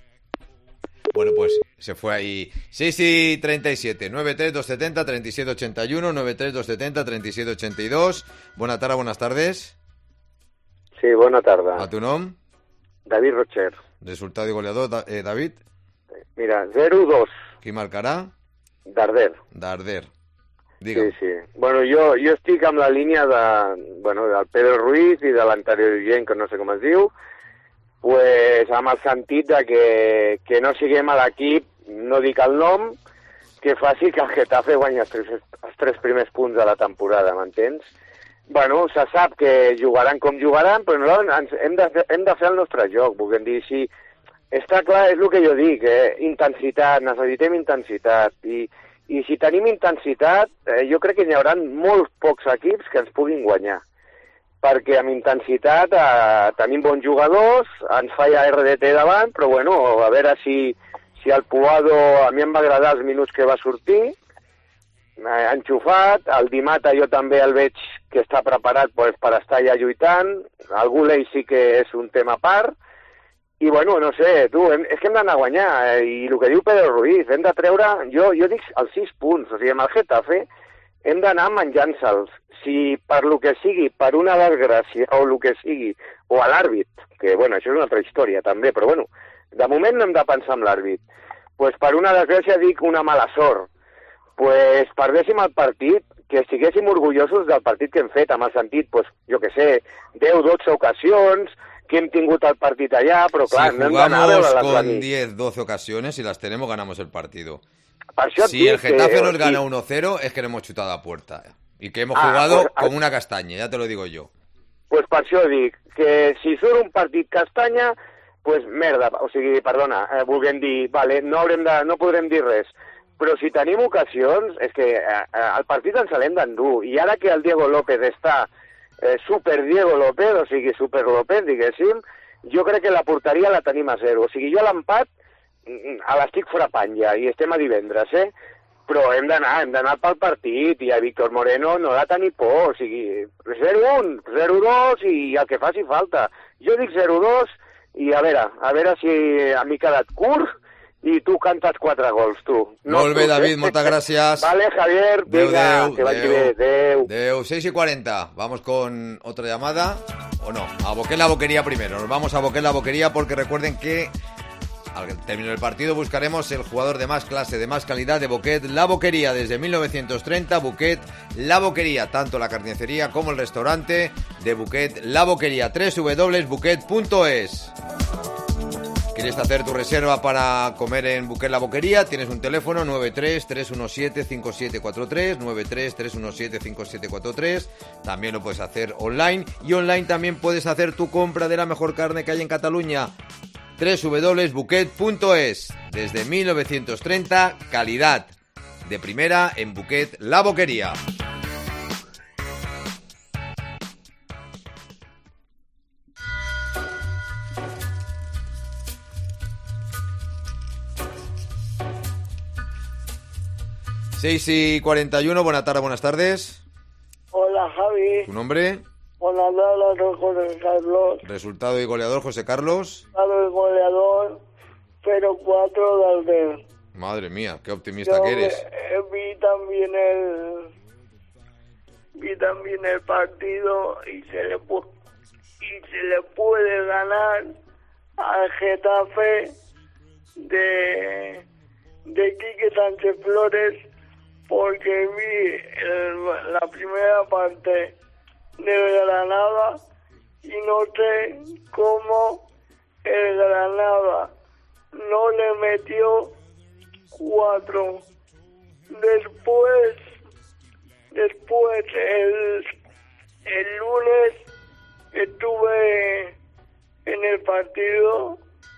Bueno, pues se fue ahí. seis y treinta y siete, nueve tres dos siete cero, tres siete ocho uno, nueve tres dos siete cero, tres siete ocho dos. Buena tarde, buenas tardes. Sí, buena tarde. ¿A tu nombre? David Rocher. Resultado y goleador, eh, David? Mira, cero dos. ¿Qui marcarà? Darder. Darder. Digue'm. Sí, sí. Bueno, jo, jo estic amb la línia de, bueno, del Pedro Ruiz i de l'anterior gent, que no sé com es diu, pues, amb el sentit de que, que no siguem a l'equip, no dic el nom, que faci que el Getafe guanyi els tres, els tres primers punts de la temporada, m'entens? Bueno, se sap que jugaran com jugaran, però nosaltres hem de, hem de fer el nostre joc, volguem dir, si està clar, és el que jo dic, eh? Intensitat, necessitem intensitat, i, i si tenim intensitat, eh, jo crec que hi haurà molts pocs equips que ens puguin guanyar, perquè amb intensitat eh, tenim bons jugadors, ens falla R D T davant, però bueno, a veure si, si el Puado, a mi em va agradar els minuts que va sortir, eh, enxufat, el Dimata jo també el veig que està preparat pues, per estar allà lluitant, el Gulei sí que és un tema a part, i bueno, no sé, tu, hem, és que hem d'anar a guanyar, eh, i el que diu Pedro Ruiz, hem de treure, jo, jo dic els sis punts, o sigui, amb el Getafe hem d'anar menjant-se'ls, si per lo que sigui, per una desgràcia, o el que sigui, o a l'àrbit, que bueno, això és una altra història també, però bueno, de moment no hem de pensar en l'àrbit, pues per una desgràcia dic una mala sort, pues perdéssim el partit, que estiguéssim orgullosos del partit que hem fet, amb el sentit, pues, jo que sé, deu dotze ocasions, que hem tingut el partit allà, però clar, si no hem d'anar a veure Si jugamos con diez doce ocasiones y las tenemos, ganamos el partido. Per si el Getafe que, nos gana sí. uno cero, es que le hemos chutado a puerta. Y que hemos ah, jugado pues, como una castaña, ya te lo digo yo. Pues per això dic, que si surt un partit castanya, pues merda, o sigui, perdona, eh, vulguem dir, vale, no, haurem de, no podrem dir res, però si tenim ocasions, és que eh, el partit ens l'hem d'endur, i ara que el Diego López està eh, super Diego López, o sigui, super López, diguéssim, jo crec que la porteria la tenim a zero. O sigui, jo l'empat a l'estic frapant ja, i estem a divendres, eh? Però hem d'anar, hem d'anar pel partit, i a Víctor Moreno no ha de tenir por, o sigui, zero un, zero dos i el que faci falta. Jo dic zero dos i a veure, a veure si a mi he quedat curt i tu cantes quatre gols, tu. No Molt bé, tu, David, eh? Moltes gràcies. Vale, Javier, venga, Deu, que vagi bé, adeu. Deu, seis y cuarenta, vamos con otra llamada, o no, a Boquet la Boquería primero, nos vamos a Boquet la Boquería porque recuerden que al término del partido buscaremos el jugador de más clase, de más calidad de Boquet la Boquería, desde mil novecientos treinta, Boquet la Boquería, tanto la carnicería como el restaurante de Boquet la Boquería, doble u doble u doble u punto buquet punto es. ¿Quieres hacer tu reserva para comer en Boquet la Boquería? Tienes un teléfono nueve tres tres uno siete cinco siete cuatro tres, nueve tres tres uno siete cinco siete cuatro tres. También lo puedes hacer online y online también puedes hacer tu compra de la mejor carne que hay en Cataluña. doble u doble u doble u punto buquet punto es. Desde mil novecientos treinta, calidad, de primera en Buquet, La Boquería. seis y cuarenta y uno, buenas tardes, buenas tardes. Hola, Javi. ¿Tu nombre? Hola, hola, José Carlos. Resultado y goleador, José Carlos. Resultado y goleador, cero cuatro de Alder. Madre mía, qué optimista Yo que eres. Me, vi también el vi también el partido y se le pu y se le puede ganar al Getafe de de Quique Sánchez Flores, porque vi el, la primera parte del Granada y no sé cómo el Granada no le metió cuatro. Después, después el, el lunes estuve en el partido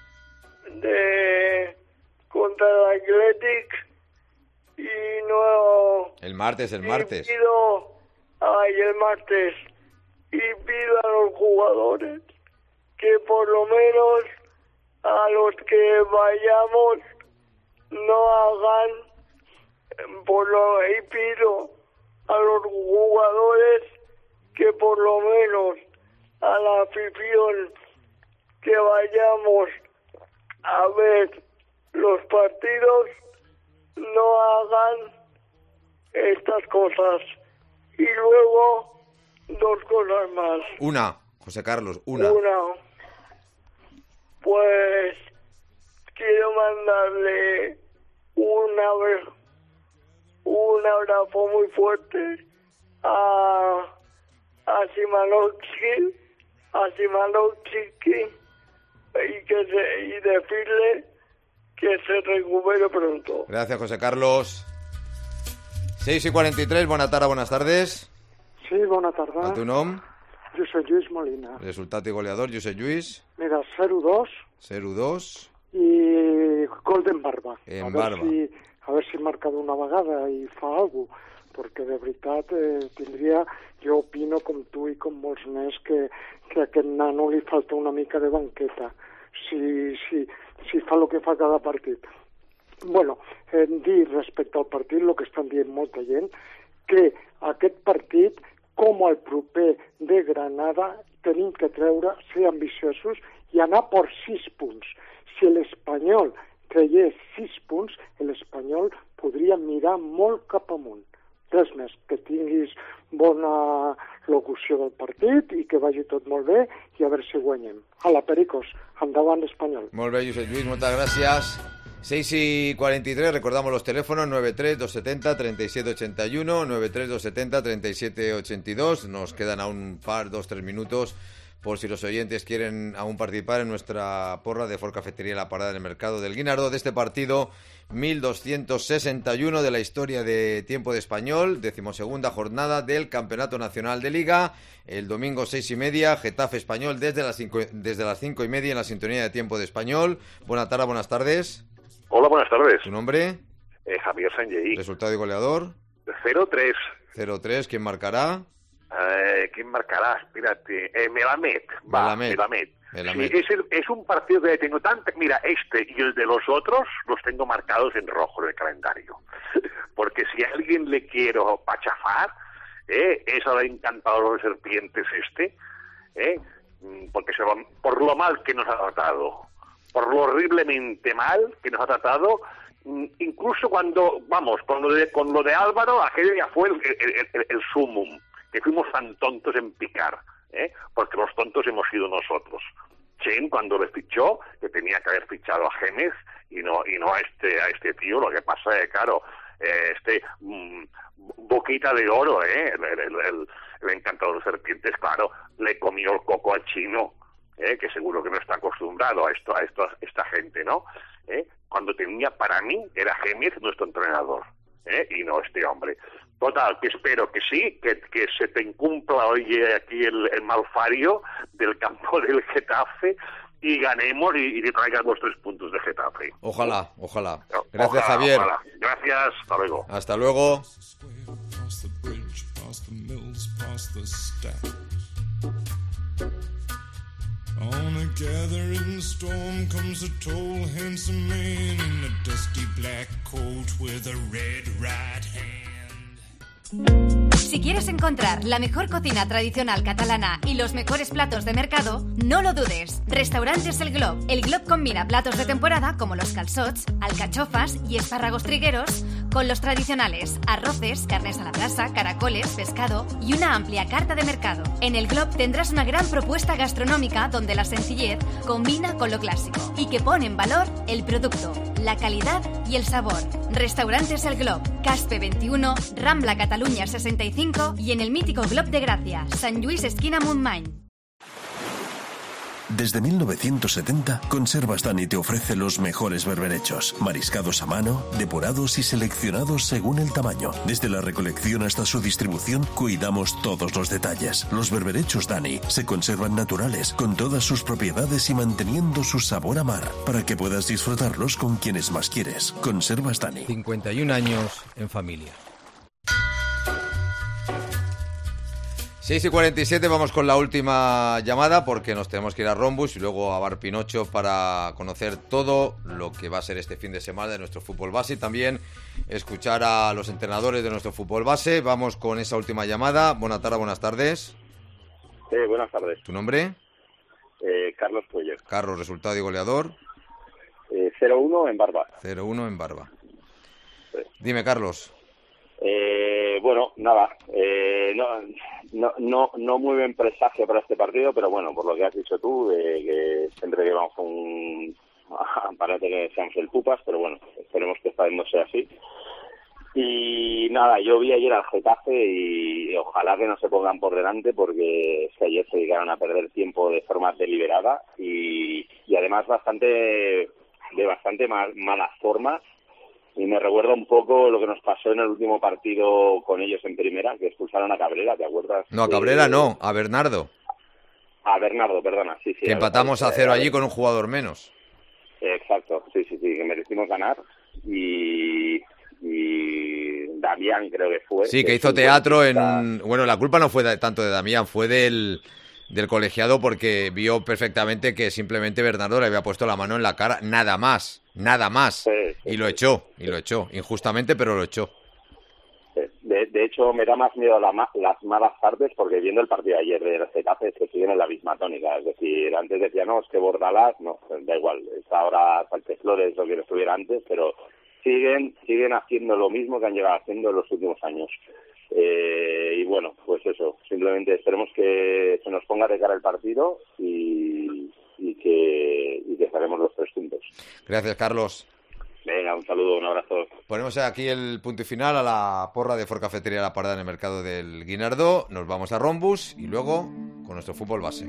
de contra el Athletic y no... El martes, el y martes. Pido, ay, el martes. Y pido a los jugadores que por lo menos a los que vayamos no hagan, por lo, y pido a los jugadores que por lo menos a la afición que vayamos a ver los partidos no hagan estas cosas. Y luego dos cosas más. Una, José Carlos, una. Una, pues quiero mandarle un abrazo, un abrazo muy fuerte a a Simanovsky, a Simanovsky y que se, y decirle que se recupere pronto. Gracias, José Carlos. seis y cuarenta y tres, buenas tardes, buenas tardes. Sí, bona tarda. A tu nom? Josep Lluís Molina. Resultat i goleador, Josep Lluís. Mira, zero dos. zero dos. I gol d'en Barba. En a Barba. Ver si, a ver si marca d'una vegada i fa alguna cosa, perquè de veritat eh, tindria, jo opino com tu i com molts més, que, que a aquest nano li falta una mica de banqueta, si, si, si fa el que fa cada partit. Bueno, eh, dir respecte al partit, el que estan dient molta gent, que aquest partit, com el proper de Granada, tenim que treure, ser ambiciosos i anar per sis punts. Si l'Espanyol traiés sis punts, l'Espanyol podria mirar molt cap amunt. Res més, que tinguis bona locució del partit i que vagi tot molt bé i a veure si guanyem. Hola, Pericos, endavant l'Espanyol. Molt bé, Josep Lluís, muchas gracias. seis y cuarenta y tres, recordamos los teléfonos nueve tres dos setenta treinta y siete ochenta y uno, nueve tres dos setenta treinta y siete ochenta y dos. Nos quedan aún un par, dos, tres minutos por si los oyentes quieren aún participar en nuestra porra de Ford Cafetería La Parada en el Mercado del Guinardó de este partido mil doscientos sesenta y uno de la historia de Tiempo de Español, decimosegunda jornada del Campeonato Nacional de Liga. El domingo seis y media, Getafe Español desde las cinco, desde las cinco y media en la sintonía de Tiempo de Español. Buenas tardes, buenas tardes. Hola, buenas tardes. ¿Tu nombre? Eh, Javier Sanjei. ¿Resultado y goleador? cero tres. cero tres, ¿quién marcará? Eh, ¿Quién marcará? Espérate. Eh, Melamed. Va, Melamed. Melamed. Melamed. Sí, es, el, es un partido que tengo tan... Mira, este y el de los otros los tengo marcados en rojo en el calendario. Porque si a alguien le quiero pachafar, eh, es al encantador de serpientes este, eh, porque se va, por lo mal que nos ha tratado, por lo horriblemente mal que nos ha tratado, incluso cuando, vamos, con lo de, con lo de Álvaro, aquello ya fue el, el, el, el sumum, que fuimos tan tontos en picar, ¿eh? Porque los tontos hemos sido nosotros. Chen, cuando le fichó, que tenía que haber fichado a Gémez y no y no a este a este tío, lo que pasa es, claro, eh, este mmm, boquita de oro, ¿eh? El, el, el, el encantador de serpientes, claro, le comió el coco al chino, ¿eh? Que seguro que no está acostumbrado a esto a esto a esta gente, ¿no? ¿Eh? Cuando tenía, para mí, era Gémez nuestro entrenador, ¿eh? Y no este hombre. Total, que espero que sí, que, que se te incumpla hoy aquí el, el malfario del campo del Getafe y ganemos y, y te traigas los tres puntos de Getafe. Ojalá, ojalá. Gracias, Ojalá, Javier. Ojalá. Gracias, hasta luego. Hasta luego. On a gathering storm comes a tall, handsome man in a dusty black coat with a red right hand. Si quieres encontrar la mejor cocina tradicional catalana y los mejores platos de mercado, no lo dudes. Restaurantes El Glob. El Glob combina platos de temporada como los calçots, alcachofas y espárragos trigueros con los tradicionales arroces, carnes a la brasa, caracoles, pescado y una amplia carta de mercado. En El Glob tendrás una gran propuesta gastronómica donde la sencillez combina con lo clásico y que pone en valor el producto, la calidad y el sabor. Restaurantes El Glob, Caspe veintiuno, Rambla Cataluña sesenta y cinco y en el mítico Glob de Gracia, Sant Lluís esquina Montmany. Desde mil novecientos setenta, Conservas Dani te ofrece los mejores berberechos, mariscados a mano, depurados y seleccionados según el tamaño. Desde la recolección hasta su distribución, cuidamos todos los detalles. Los berberechos Dani se conservan naturales, con todas sus propiedades y manteniendo su sabor a mar, para que puedas disfrutarlos con quienes más quieres. Conservas Dani. cincuenta y un años en familia. seis y cuarenta y siete, vamos con la última llamada porque nos tenemos que ir a Rombus y luego a Bar Pinocho para conocer todo lo que va a ser este fin de semana de nuestro fútbol base y también escuchar a los entrenadores de nuestro fútbol base. Vamos con esa última llamada. Buenas tardes, buenas tardes. Sí, buenas tardes. ¿Tu nombre? Eh, Carlos Puelles. Carlos, resultado y goleador. Eh, cero uno en Barba. cero uno en Barba. Sí. Dime, Carlos. Eh, bueno, nada, eh, no, no, no, no muy buen presagio para este partido, pero bueno, por lo que has dicho tú, eh, que siempre que vamos a un... parece que seamos el pupas, pero bueno, esperemos que esta vez no sea así. Y nada, yo vi ayer al Getafe y ojalá que no se pongan por delante porque es que ayer se dedicaron a perder tiempo de forma deliberada y, y además bastante de bastante mal, mala forma. Y me recuerda un poco lo que nos pasó en el último partido con ellos en primera, que expulsaron a Cabrera, ¿te acuerdas? No, a Cabrera no, a Bernardo. A Bernardo, perdona, sí, sí. Que empatamos a cero allí con un jugador menos. Exacto, sí, sí, sí, que merecimos ganar. Y, y Damián creo que fue. Sí, que hizo teatro en... Bueno, la culpa no fue de, tanto de Damián, fue del... del colegiado porque vio perfectamente que simplemente Bernardo le había puesto la mano en la cara, nada más, nada más, sí, sí, y lo echó, y lo echó, injustamente, pero lo echó. De, de hecho, me da más miedo la, las malas partes porque viendo el partido de ayer del Getafe es que siguen en la misma tónica, es decir, antes decía, no, es que Bordalás, no, da igual, está ahora Sánchez Flores o quien estuviera antes, pero siguen, siguen haciendo lo mismo que han llegado haciendo en los últimos años. Eh, y bueno, pues eso, simplemente esperemos que se nos ponga de cara el partido y, y que y que saquemos los tres puntos. Gracias, Carlos. Venga, un saludo, un abrazo. Ponemos aquí el punto y final a la porra de Ford Cafetería La Parada en el mercado del Guinardó. Nos vamos a Rombus y luego con nuestro fútbol base.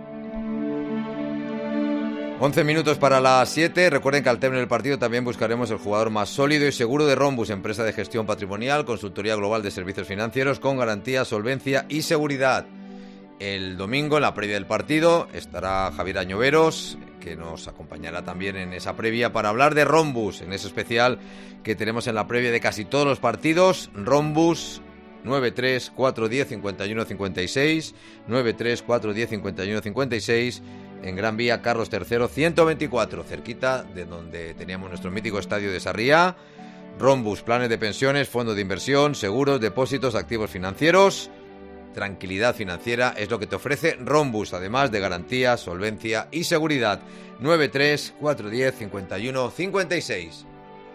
once minutos para las siete. Recuerden que al término del partido también buscaremos el jugador más sólido y seguro de Rombus, empresa de gestión patrimonial, consultoría global de servicios financieros con garantía, solvencia y seguridad. El domingo, en la previa del partido, estará Javier Añoveros, que nos acompañará también en esa previa para hablar de Rombus, en ese especial que tenemos en la previa de casi todos los partidos. Rombus nueve tres cuatro uno cero cincuenta y uno cincuenta y seis, nueve tres cuatro uno cero cincuenta y uno cincuenta y seis, en Gran Vía Carlos tercero ciento veinticuatro, cerquita de donde teníamos nuestro mítico estadio de Sarriá. Rombus, planes de pensiones, fondos de inversión, seguros, depósitos, activos financieros. Tranquilidad financiera es lo que te ofrece Rombus, además de garantía, solvencia y seguridad. nueve tres cuatro uno cero cincuenta y uno cincuenta y seis.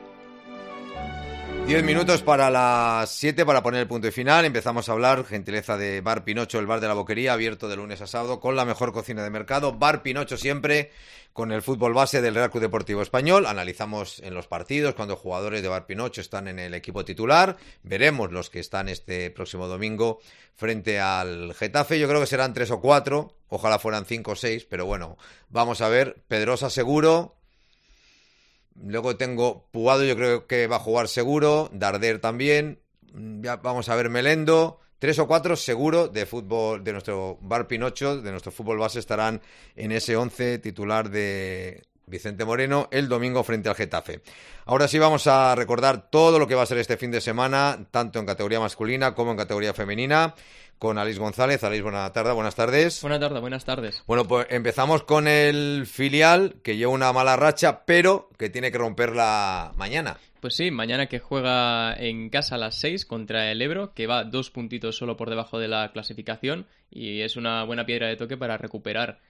Diez minutos para las siete para poner el punto y final. Empezamos a hablar, gentileza de Bar Pinocho, el bar de la Boquería, abierto de lunes a sábado con la mejor cocina de mercado. Bar Pinocho siempre con el fútbol base del Real Club Deportivo Español. Analizamos en los partidos cuando jugadores de Bar Pinocho están en el equipo titular. Veremos los que están este próximo domingo frente al Getafe. Yo creo que serán tres o cuatro, ojalá fueran cinco o seis, pero bueno, vamos a ver. Pedrosa seguro. Luego tengo Puado, yo creo que va a jugar seguro. Darder también. Ya vamos a ver Melendo. tres o cuatro seguro de fútbol, de nuestro Bar Pinocho, de nuestro fútbol base, estarán en ese once titular de Vicente Moreno el domingo frente al Getafe. Ahora sí vamos a recordar todo lo que va a ser este fin de semana, tanto en categoría masculina como en categoría femenina, con Aleix González. Aleix, buena tarde, buenas tardes. Buenas tardes, buenas tardes. Bueno, pues empezamos con el filial, que lleva una mala racha, pero que tiene que romperla mañana. Pues sí, mañana que juega en casa a las seis contra el Ebro, que va dos puntitos solo por debajo de la clasificación, y es una buena piedra de toque para recuperar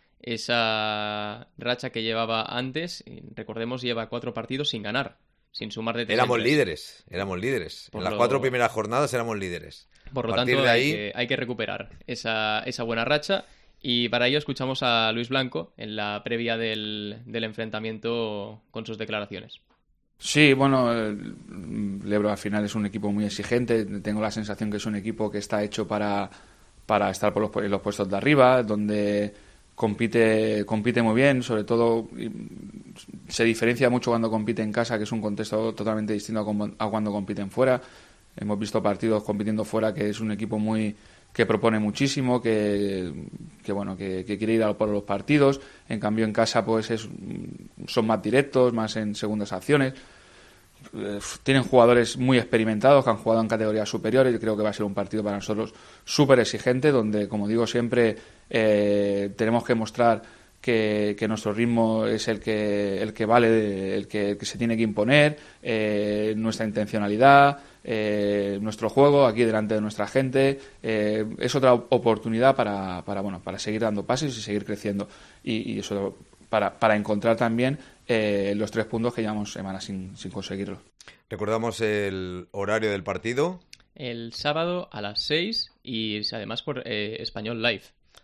esa racha que llevaba antes. Recordemos, lleva cuatro partidos sin ganar, sin sumar de tres. Éramos líderes, éramos líderes. Por en las lo... cuatro primeras jornadas éramos líderes. Por lo tanto, de ahí... hay, que, hay que recuperar esa, esa buena racha. Y para ello escuchamos a Luis Blanco en la previa del, del enfrentamiento con sus declaraciones. Sí, bueno, el Ebro al final es un equipo muy exigente. Tengo la sensación que es un equipo que está hecho para, para estar por los, los puestos de arriba, donde compite compite muy bien, sobre todo se diferencia mucho cuando compite en casa, que es un contexto totalmente distinto a, a cuando compiten fuera. Hemos visto partidos compitiendo fuera que es un equipo muy que propone muchísimo, que, que bueno, que, que quiere ir a por los partidos. En cambio en casa pues es, son más directos, más en segundas acciones. Tienen jugadores muy experimentados que han jugado en categorías superiores. Yo creo que va a ser un partido para nosotros súper exigente, donde, como digo siempre, eh, tenemos que mostrar que, que nuestro ritmo es el que el que vale, el que, el que se tiene que imponer, eh, nuestra intencionalidad, eh, nuestro juego aquí delante de nuestra gente. Eh, es otra oportunidad para, para bueno para seguir dando pasos y seguir creciendo, y, y eso para, para encontrar también eh, los tres puntos que llevamos semanas sin, sin conseguirlo. Recordamos el horario del partido. El sábado a las seis y además por eh, Español Live.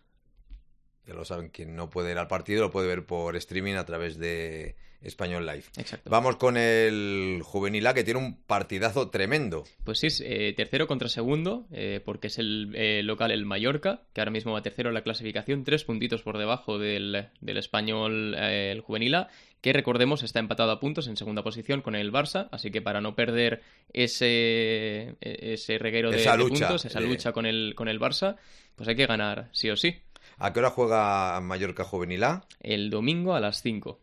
Ya lo saben, quien no puede ir al partido lo puede ver por streaming a través de Español Live. Exacto. Vamos con el Juvenil A, que tiene un partidazo tremendo. Pues sí, eh, tercero contra segundo, eh, porque es el eh, local el Mallorca, que ahora mismo va tercero en la clasificación, tres puntitos por debajo del, del Español, eh, el Juvenil A, que recordemos está empatado a puntos en segunda posición con el Barça, así que para no perder ese, ese reguero de, de puntos, esa lucha con el, con el Barça, pues hay que ganar sí o sí. ¿A qué hora juega Mallorca Juvenil A? El domingo a las cinco.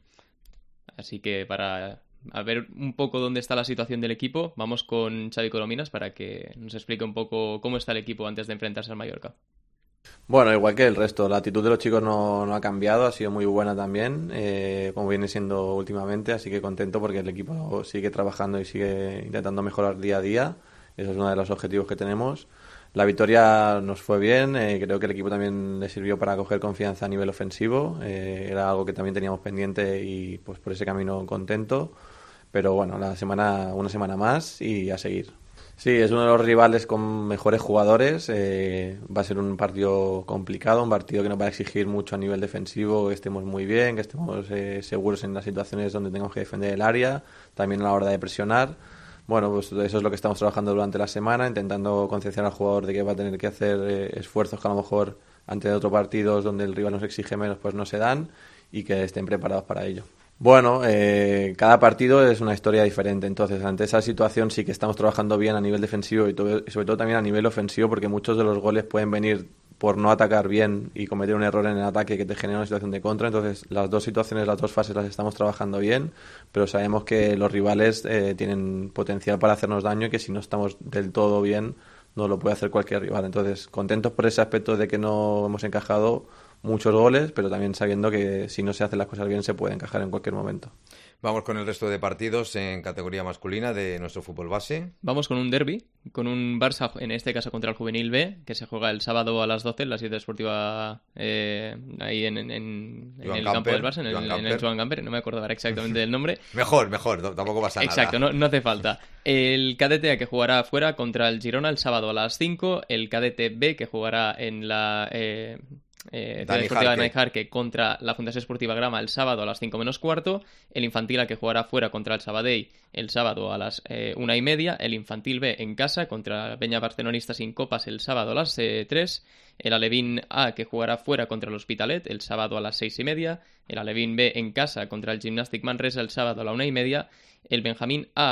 Así que para a ver un poco dónde está la situación del equipo, vamos con Xavi Corominas para que nos explique un poco cómo está el equipo antes de enfrentarse al Mallorca. Bueno, igual que el resto, la actitud de los chicos no, no ha cambiado, ha sido muy buena también, eh, como viene siendo últimamente, así que contento porque el equipo sigue trabajando y sigue intentando mejorar día a día. Eso es uno de los objetivos que tenemos. La victoria nos fue bien, eh, creo que el equipo también le sirvió para coger confianza a nivel ofensivo, eh, era algo que también teníamos pendiente y pues por ese camino contento, pero bueno, la semana una semana más y a seguir. Sí, es uno de los rivales con mejores jugadores, eh, va a ser un partido complicado, un partido que nos va a exigir mucho a nivel defensivo, que estemos muy bien, que estemos eh, seguros en las situaciones donde tengamos que defender el área, también a la hora de presionar. Bueno, pues eso es lo que estamos trabajando durante la semana, intentando concienciar al jugador de que va a tener que hacer eh, esfuerzos que a lo mejor ante otros partidos donde el rival nos exige menos pues no se dan y que estén preparados para ello. Bueno, eh, cada partido es una historia diferente, entonces ante esa situación sí que estamos trabajando bien a nivel defensivo y, todo, y sobre todo también a nivel ofensivo, porque muchos de los goles pueden venir por no atacar bien y cometer un error en el ataque que te genera una situación de contra. Entonces las dos situaciones, las dos fases las estamos trabajando bien, pero sabemos que los rivales eh, tienen potencial para hacernos daño y que si no estamos del todo bien no lo puede hacer cualquier rival. Entonces contentos por ese aspecto de que no hemos encajado muchos goles, pero también sabiendo que si no se hacen las cosas bien se puede encajar en cualquier momento. Vamos con el resto de partidos en categoría masculina de nuestro fútbol base. Vamos con un derbi, con un Barça, en este caso contra el Juvenil B, que se juega el sábado a las doce en la ciudad deportiva eh, ahí en, en, en el campo del Barça, en el, en el Joan Gamper, no me acuerdo ahora exactamente del nombre. Mejor, mejor, tampoco pasa nada. Exacto, no, no hace falta. El cadete A que jugará afuera contra el Girona el sábado a las cinco, el cadete B que jugará en la... Eh, Eh, Dani Esportiva Dani Jarque contra la Fundación Esportiva Grama el sábado a las cinco menos cuarto, el Infantil A que jugará fuera contra el Sabadell el sábado a las eh, una y media, el Infantil B en casa contra Peña Barcelonista sin copas el sábado a las eh, tres, el Alevín A que jugará fuera contra el Hospitalet el sábado a las seis y media, el Alevín B en casa contra el Gimnàstic Manresa el sábado a la una y media, el Benjamín A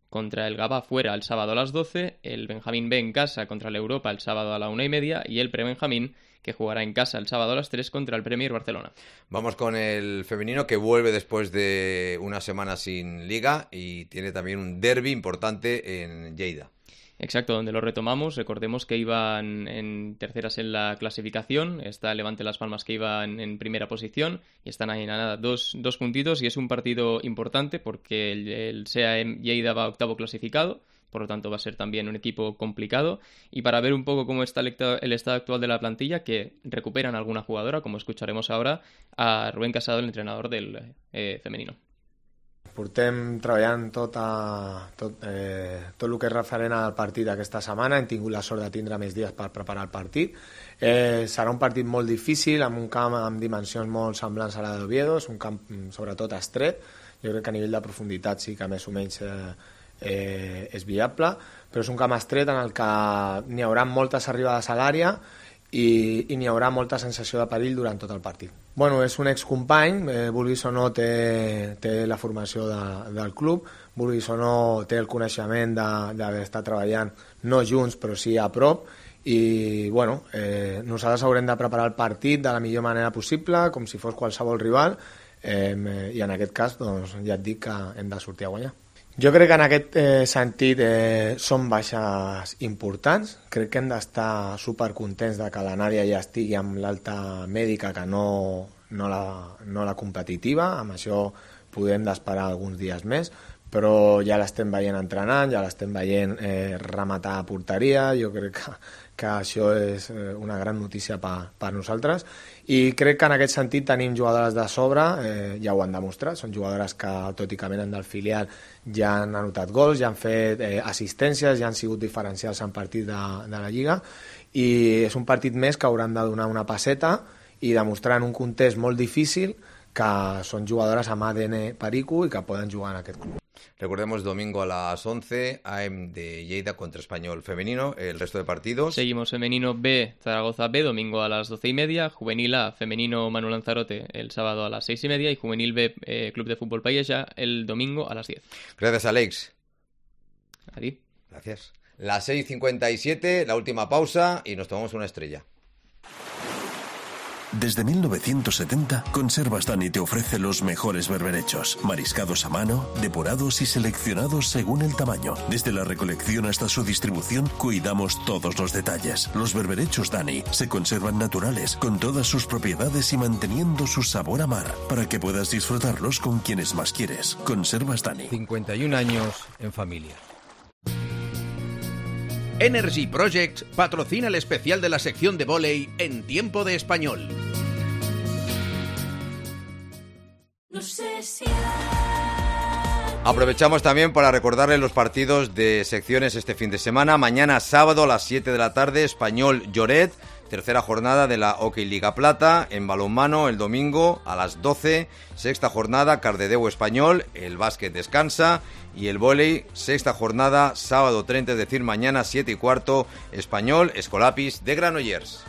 contra el Gavà fuera el sábado a las doce, el Benjamín B en casa contra el Europa el sábado a la una y media y el Pre-Benjamín que jugará en casa el sábado a las tres contra el Premier Barcelona. Vamos con el femenino que vuelve después de una semana sin liga y tiene también un derbi importante en Lleida. Exacto, donde lo retomamos. Recordemos que iban en terceras en la clasificación. Está Levante Las Palmas que iba en, en primera posición y están ahí en nada, dos, dos puntitos y es un partido importante porque el, el S E A M Lleida va octavo clasificado. Por lo tanto va a ser también un equipo complicado y para ver un poco cómo está el, el estado actual de la plantilla, que recuperan alguna jugadora, como escucharemos ahora, a Rubén Casado, el entrenador del eh, femenino. Portem treballant tot, a, tot, eh, tot el que és referent al partit aquesta setmana. Hem tingut la sort de tindre més dies per preparar el partit. Eh, serà un partit molt difícil, amb un camp amb dimensions molt semblants a la d'Oviedo, és un camp sobretot estret. Jo crec que a nivell de profunditat sí que més o menys eh, eh, és viable, però és un camp estret en el que n'hi haurà moltes arribades a l'àrea i, i n'hi haurà molta sensació de perill durant tot el partit. Bueno, és un excompany, eh, vulguis o no té, té la formació de, del club, vulguis o no té el coneixement d'haver estat treballant no junts però sí a prop i bueno, eh, nosaltres haurem de preparar el partit de la millor manera possible, com si fos qualsevol rival eh, i en aquest cas doncs, ja et dic que hem de sortir a guanyar. Jo crec que en aquest eh, sentit eh, són baixes importants. Crec que hem d'estar supercontents de que la Nàdia ja estigui amb l'alta mèdica que no, no, la, no la competitiva. Amb això podem d'esperar alguns dies més, però ja l'estem veient entrenant, ja l'estem veient eh, rematar a porteria. Jo crec que, que això és una gran notícia per, per nosaltres i crec que en aquest sentit tenim jugadores de sobre, eh, ja ho han demostrat, són jugadores que tot i que venen del filial ja han anotat gols, ja han fet eh, assistències, ja han sigut diferencials en partit de, de la Lliga i és un partit més que hauran de donar una passeta i demostrar en un context molt difícil que són jugadores amb A D N perico i que poden jugar en aquest club. Recordemos, domingo a las once, A M de Lleida contra Español femenino, el resto de partidos. Seguimos femenino B, Zaragoza B, domingo a las doce y media, juvenil A, femenino Manu Lanzarote el sábado a las seis y media y juvenil B, eh, Club de Fútbol Paella, el domingo a las diez. Gracias, Alex. A ti. Gracias. Las seis cincuenta y siete, la última pausa y nos tomamos una estrella. Desde mil novecientos setenta, Conservas Dani te ofrece los mejores berberechos, mariscados a mano, depurados y seleccionados según el tamaño. Desde la recolección hasta su distribución, cuidamos todos los detalles. Los berberechos Dani se conservan naturales, con todas sus propiedades y manteniendo su sabor a mar, para que puedas disfrutarlos con quienes más quieres. Conservas Dani. cincuenta y un años en familia. Energy Projects patrocina el especial de la sección de vóley en Tiempo de Español. No sé si aprovechamos también para recordarles los partidos de secciones este fin de semana. Mañana sábado a las siete de la tarde, Español Lloret, tercera jornada de la Hockey Liga Plata. En balonmano el domingo a las doce, sexta jornada Cardedeu Español, el básquet descansa. Y el vóley, sexta jornada, sábado treinta, es decir, mañana siete y cuarto, Español, Escolapis de Granollers.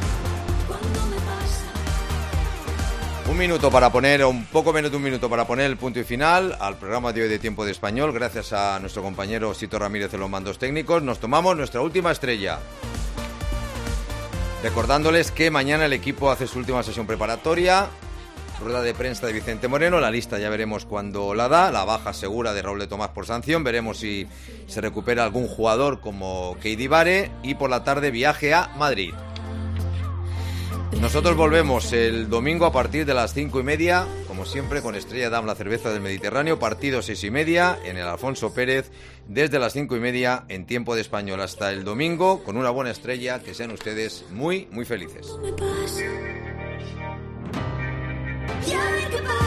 Un minuto para poner, o un poco menos de un minuto para poner el punto y final al programa de hoy de Tiempo de Español. Gracias a nuestro compañero Sito Ramírez en los mandos técnicos. Nos tomamos nuestra última estrella. Recordándoles que mañana el equipo hace su última sesión preparatoria. Rueda de prensa de Vicente Moreno, la lista ya veremos cuándo la da, la baja segura de Raúl de Tomás por sanción, veremos si se recupera algún jugador como Keidi Bare y por la tarde viaje a Madrid. Nosotros volvemos el domingo a partir de las cinco y media, como siempre con Estrella Damm, la cerveza del Mediterráneo, partido seis y media en el Alfonso Pérez, desde las cinco y media en Tiempo de Español hasta el domingo, con una buena estrella, que sean ustedes muy, muy felices. Ya ve que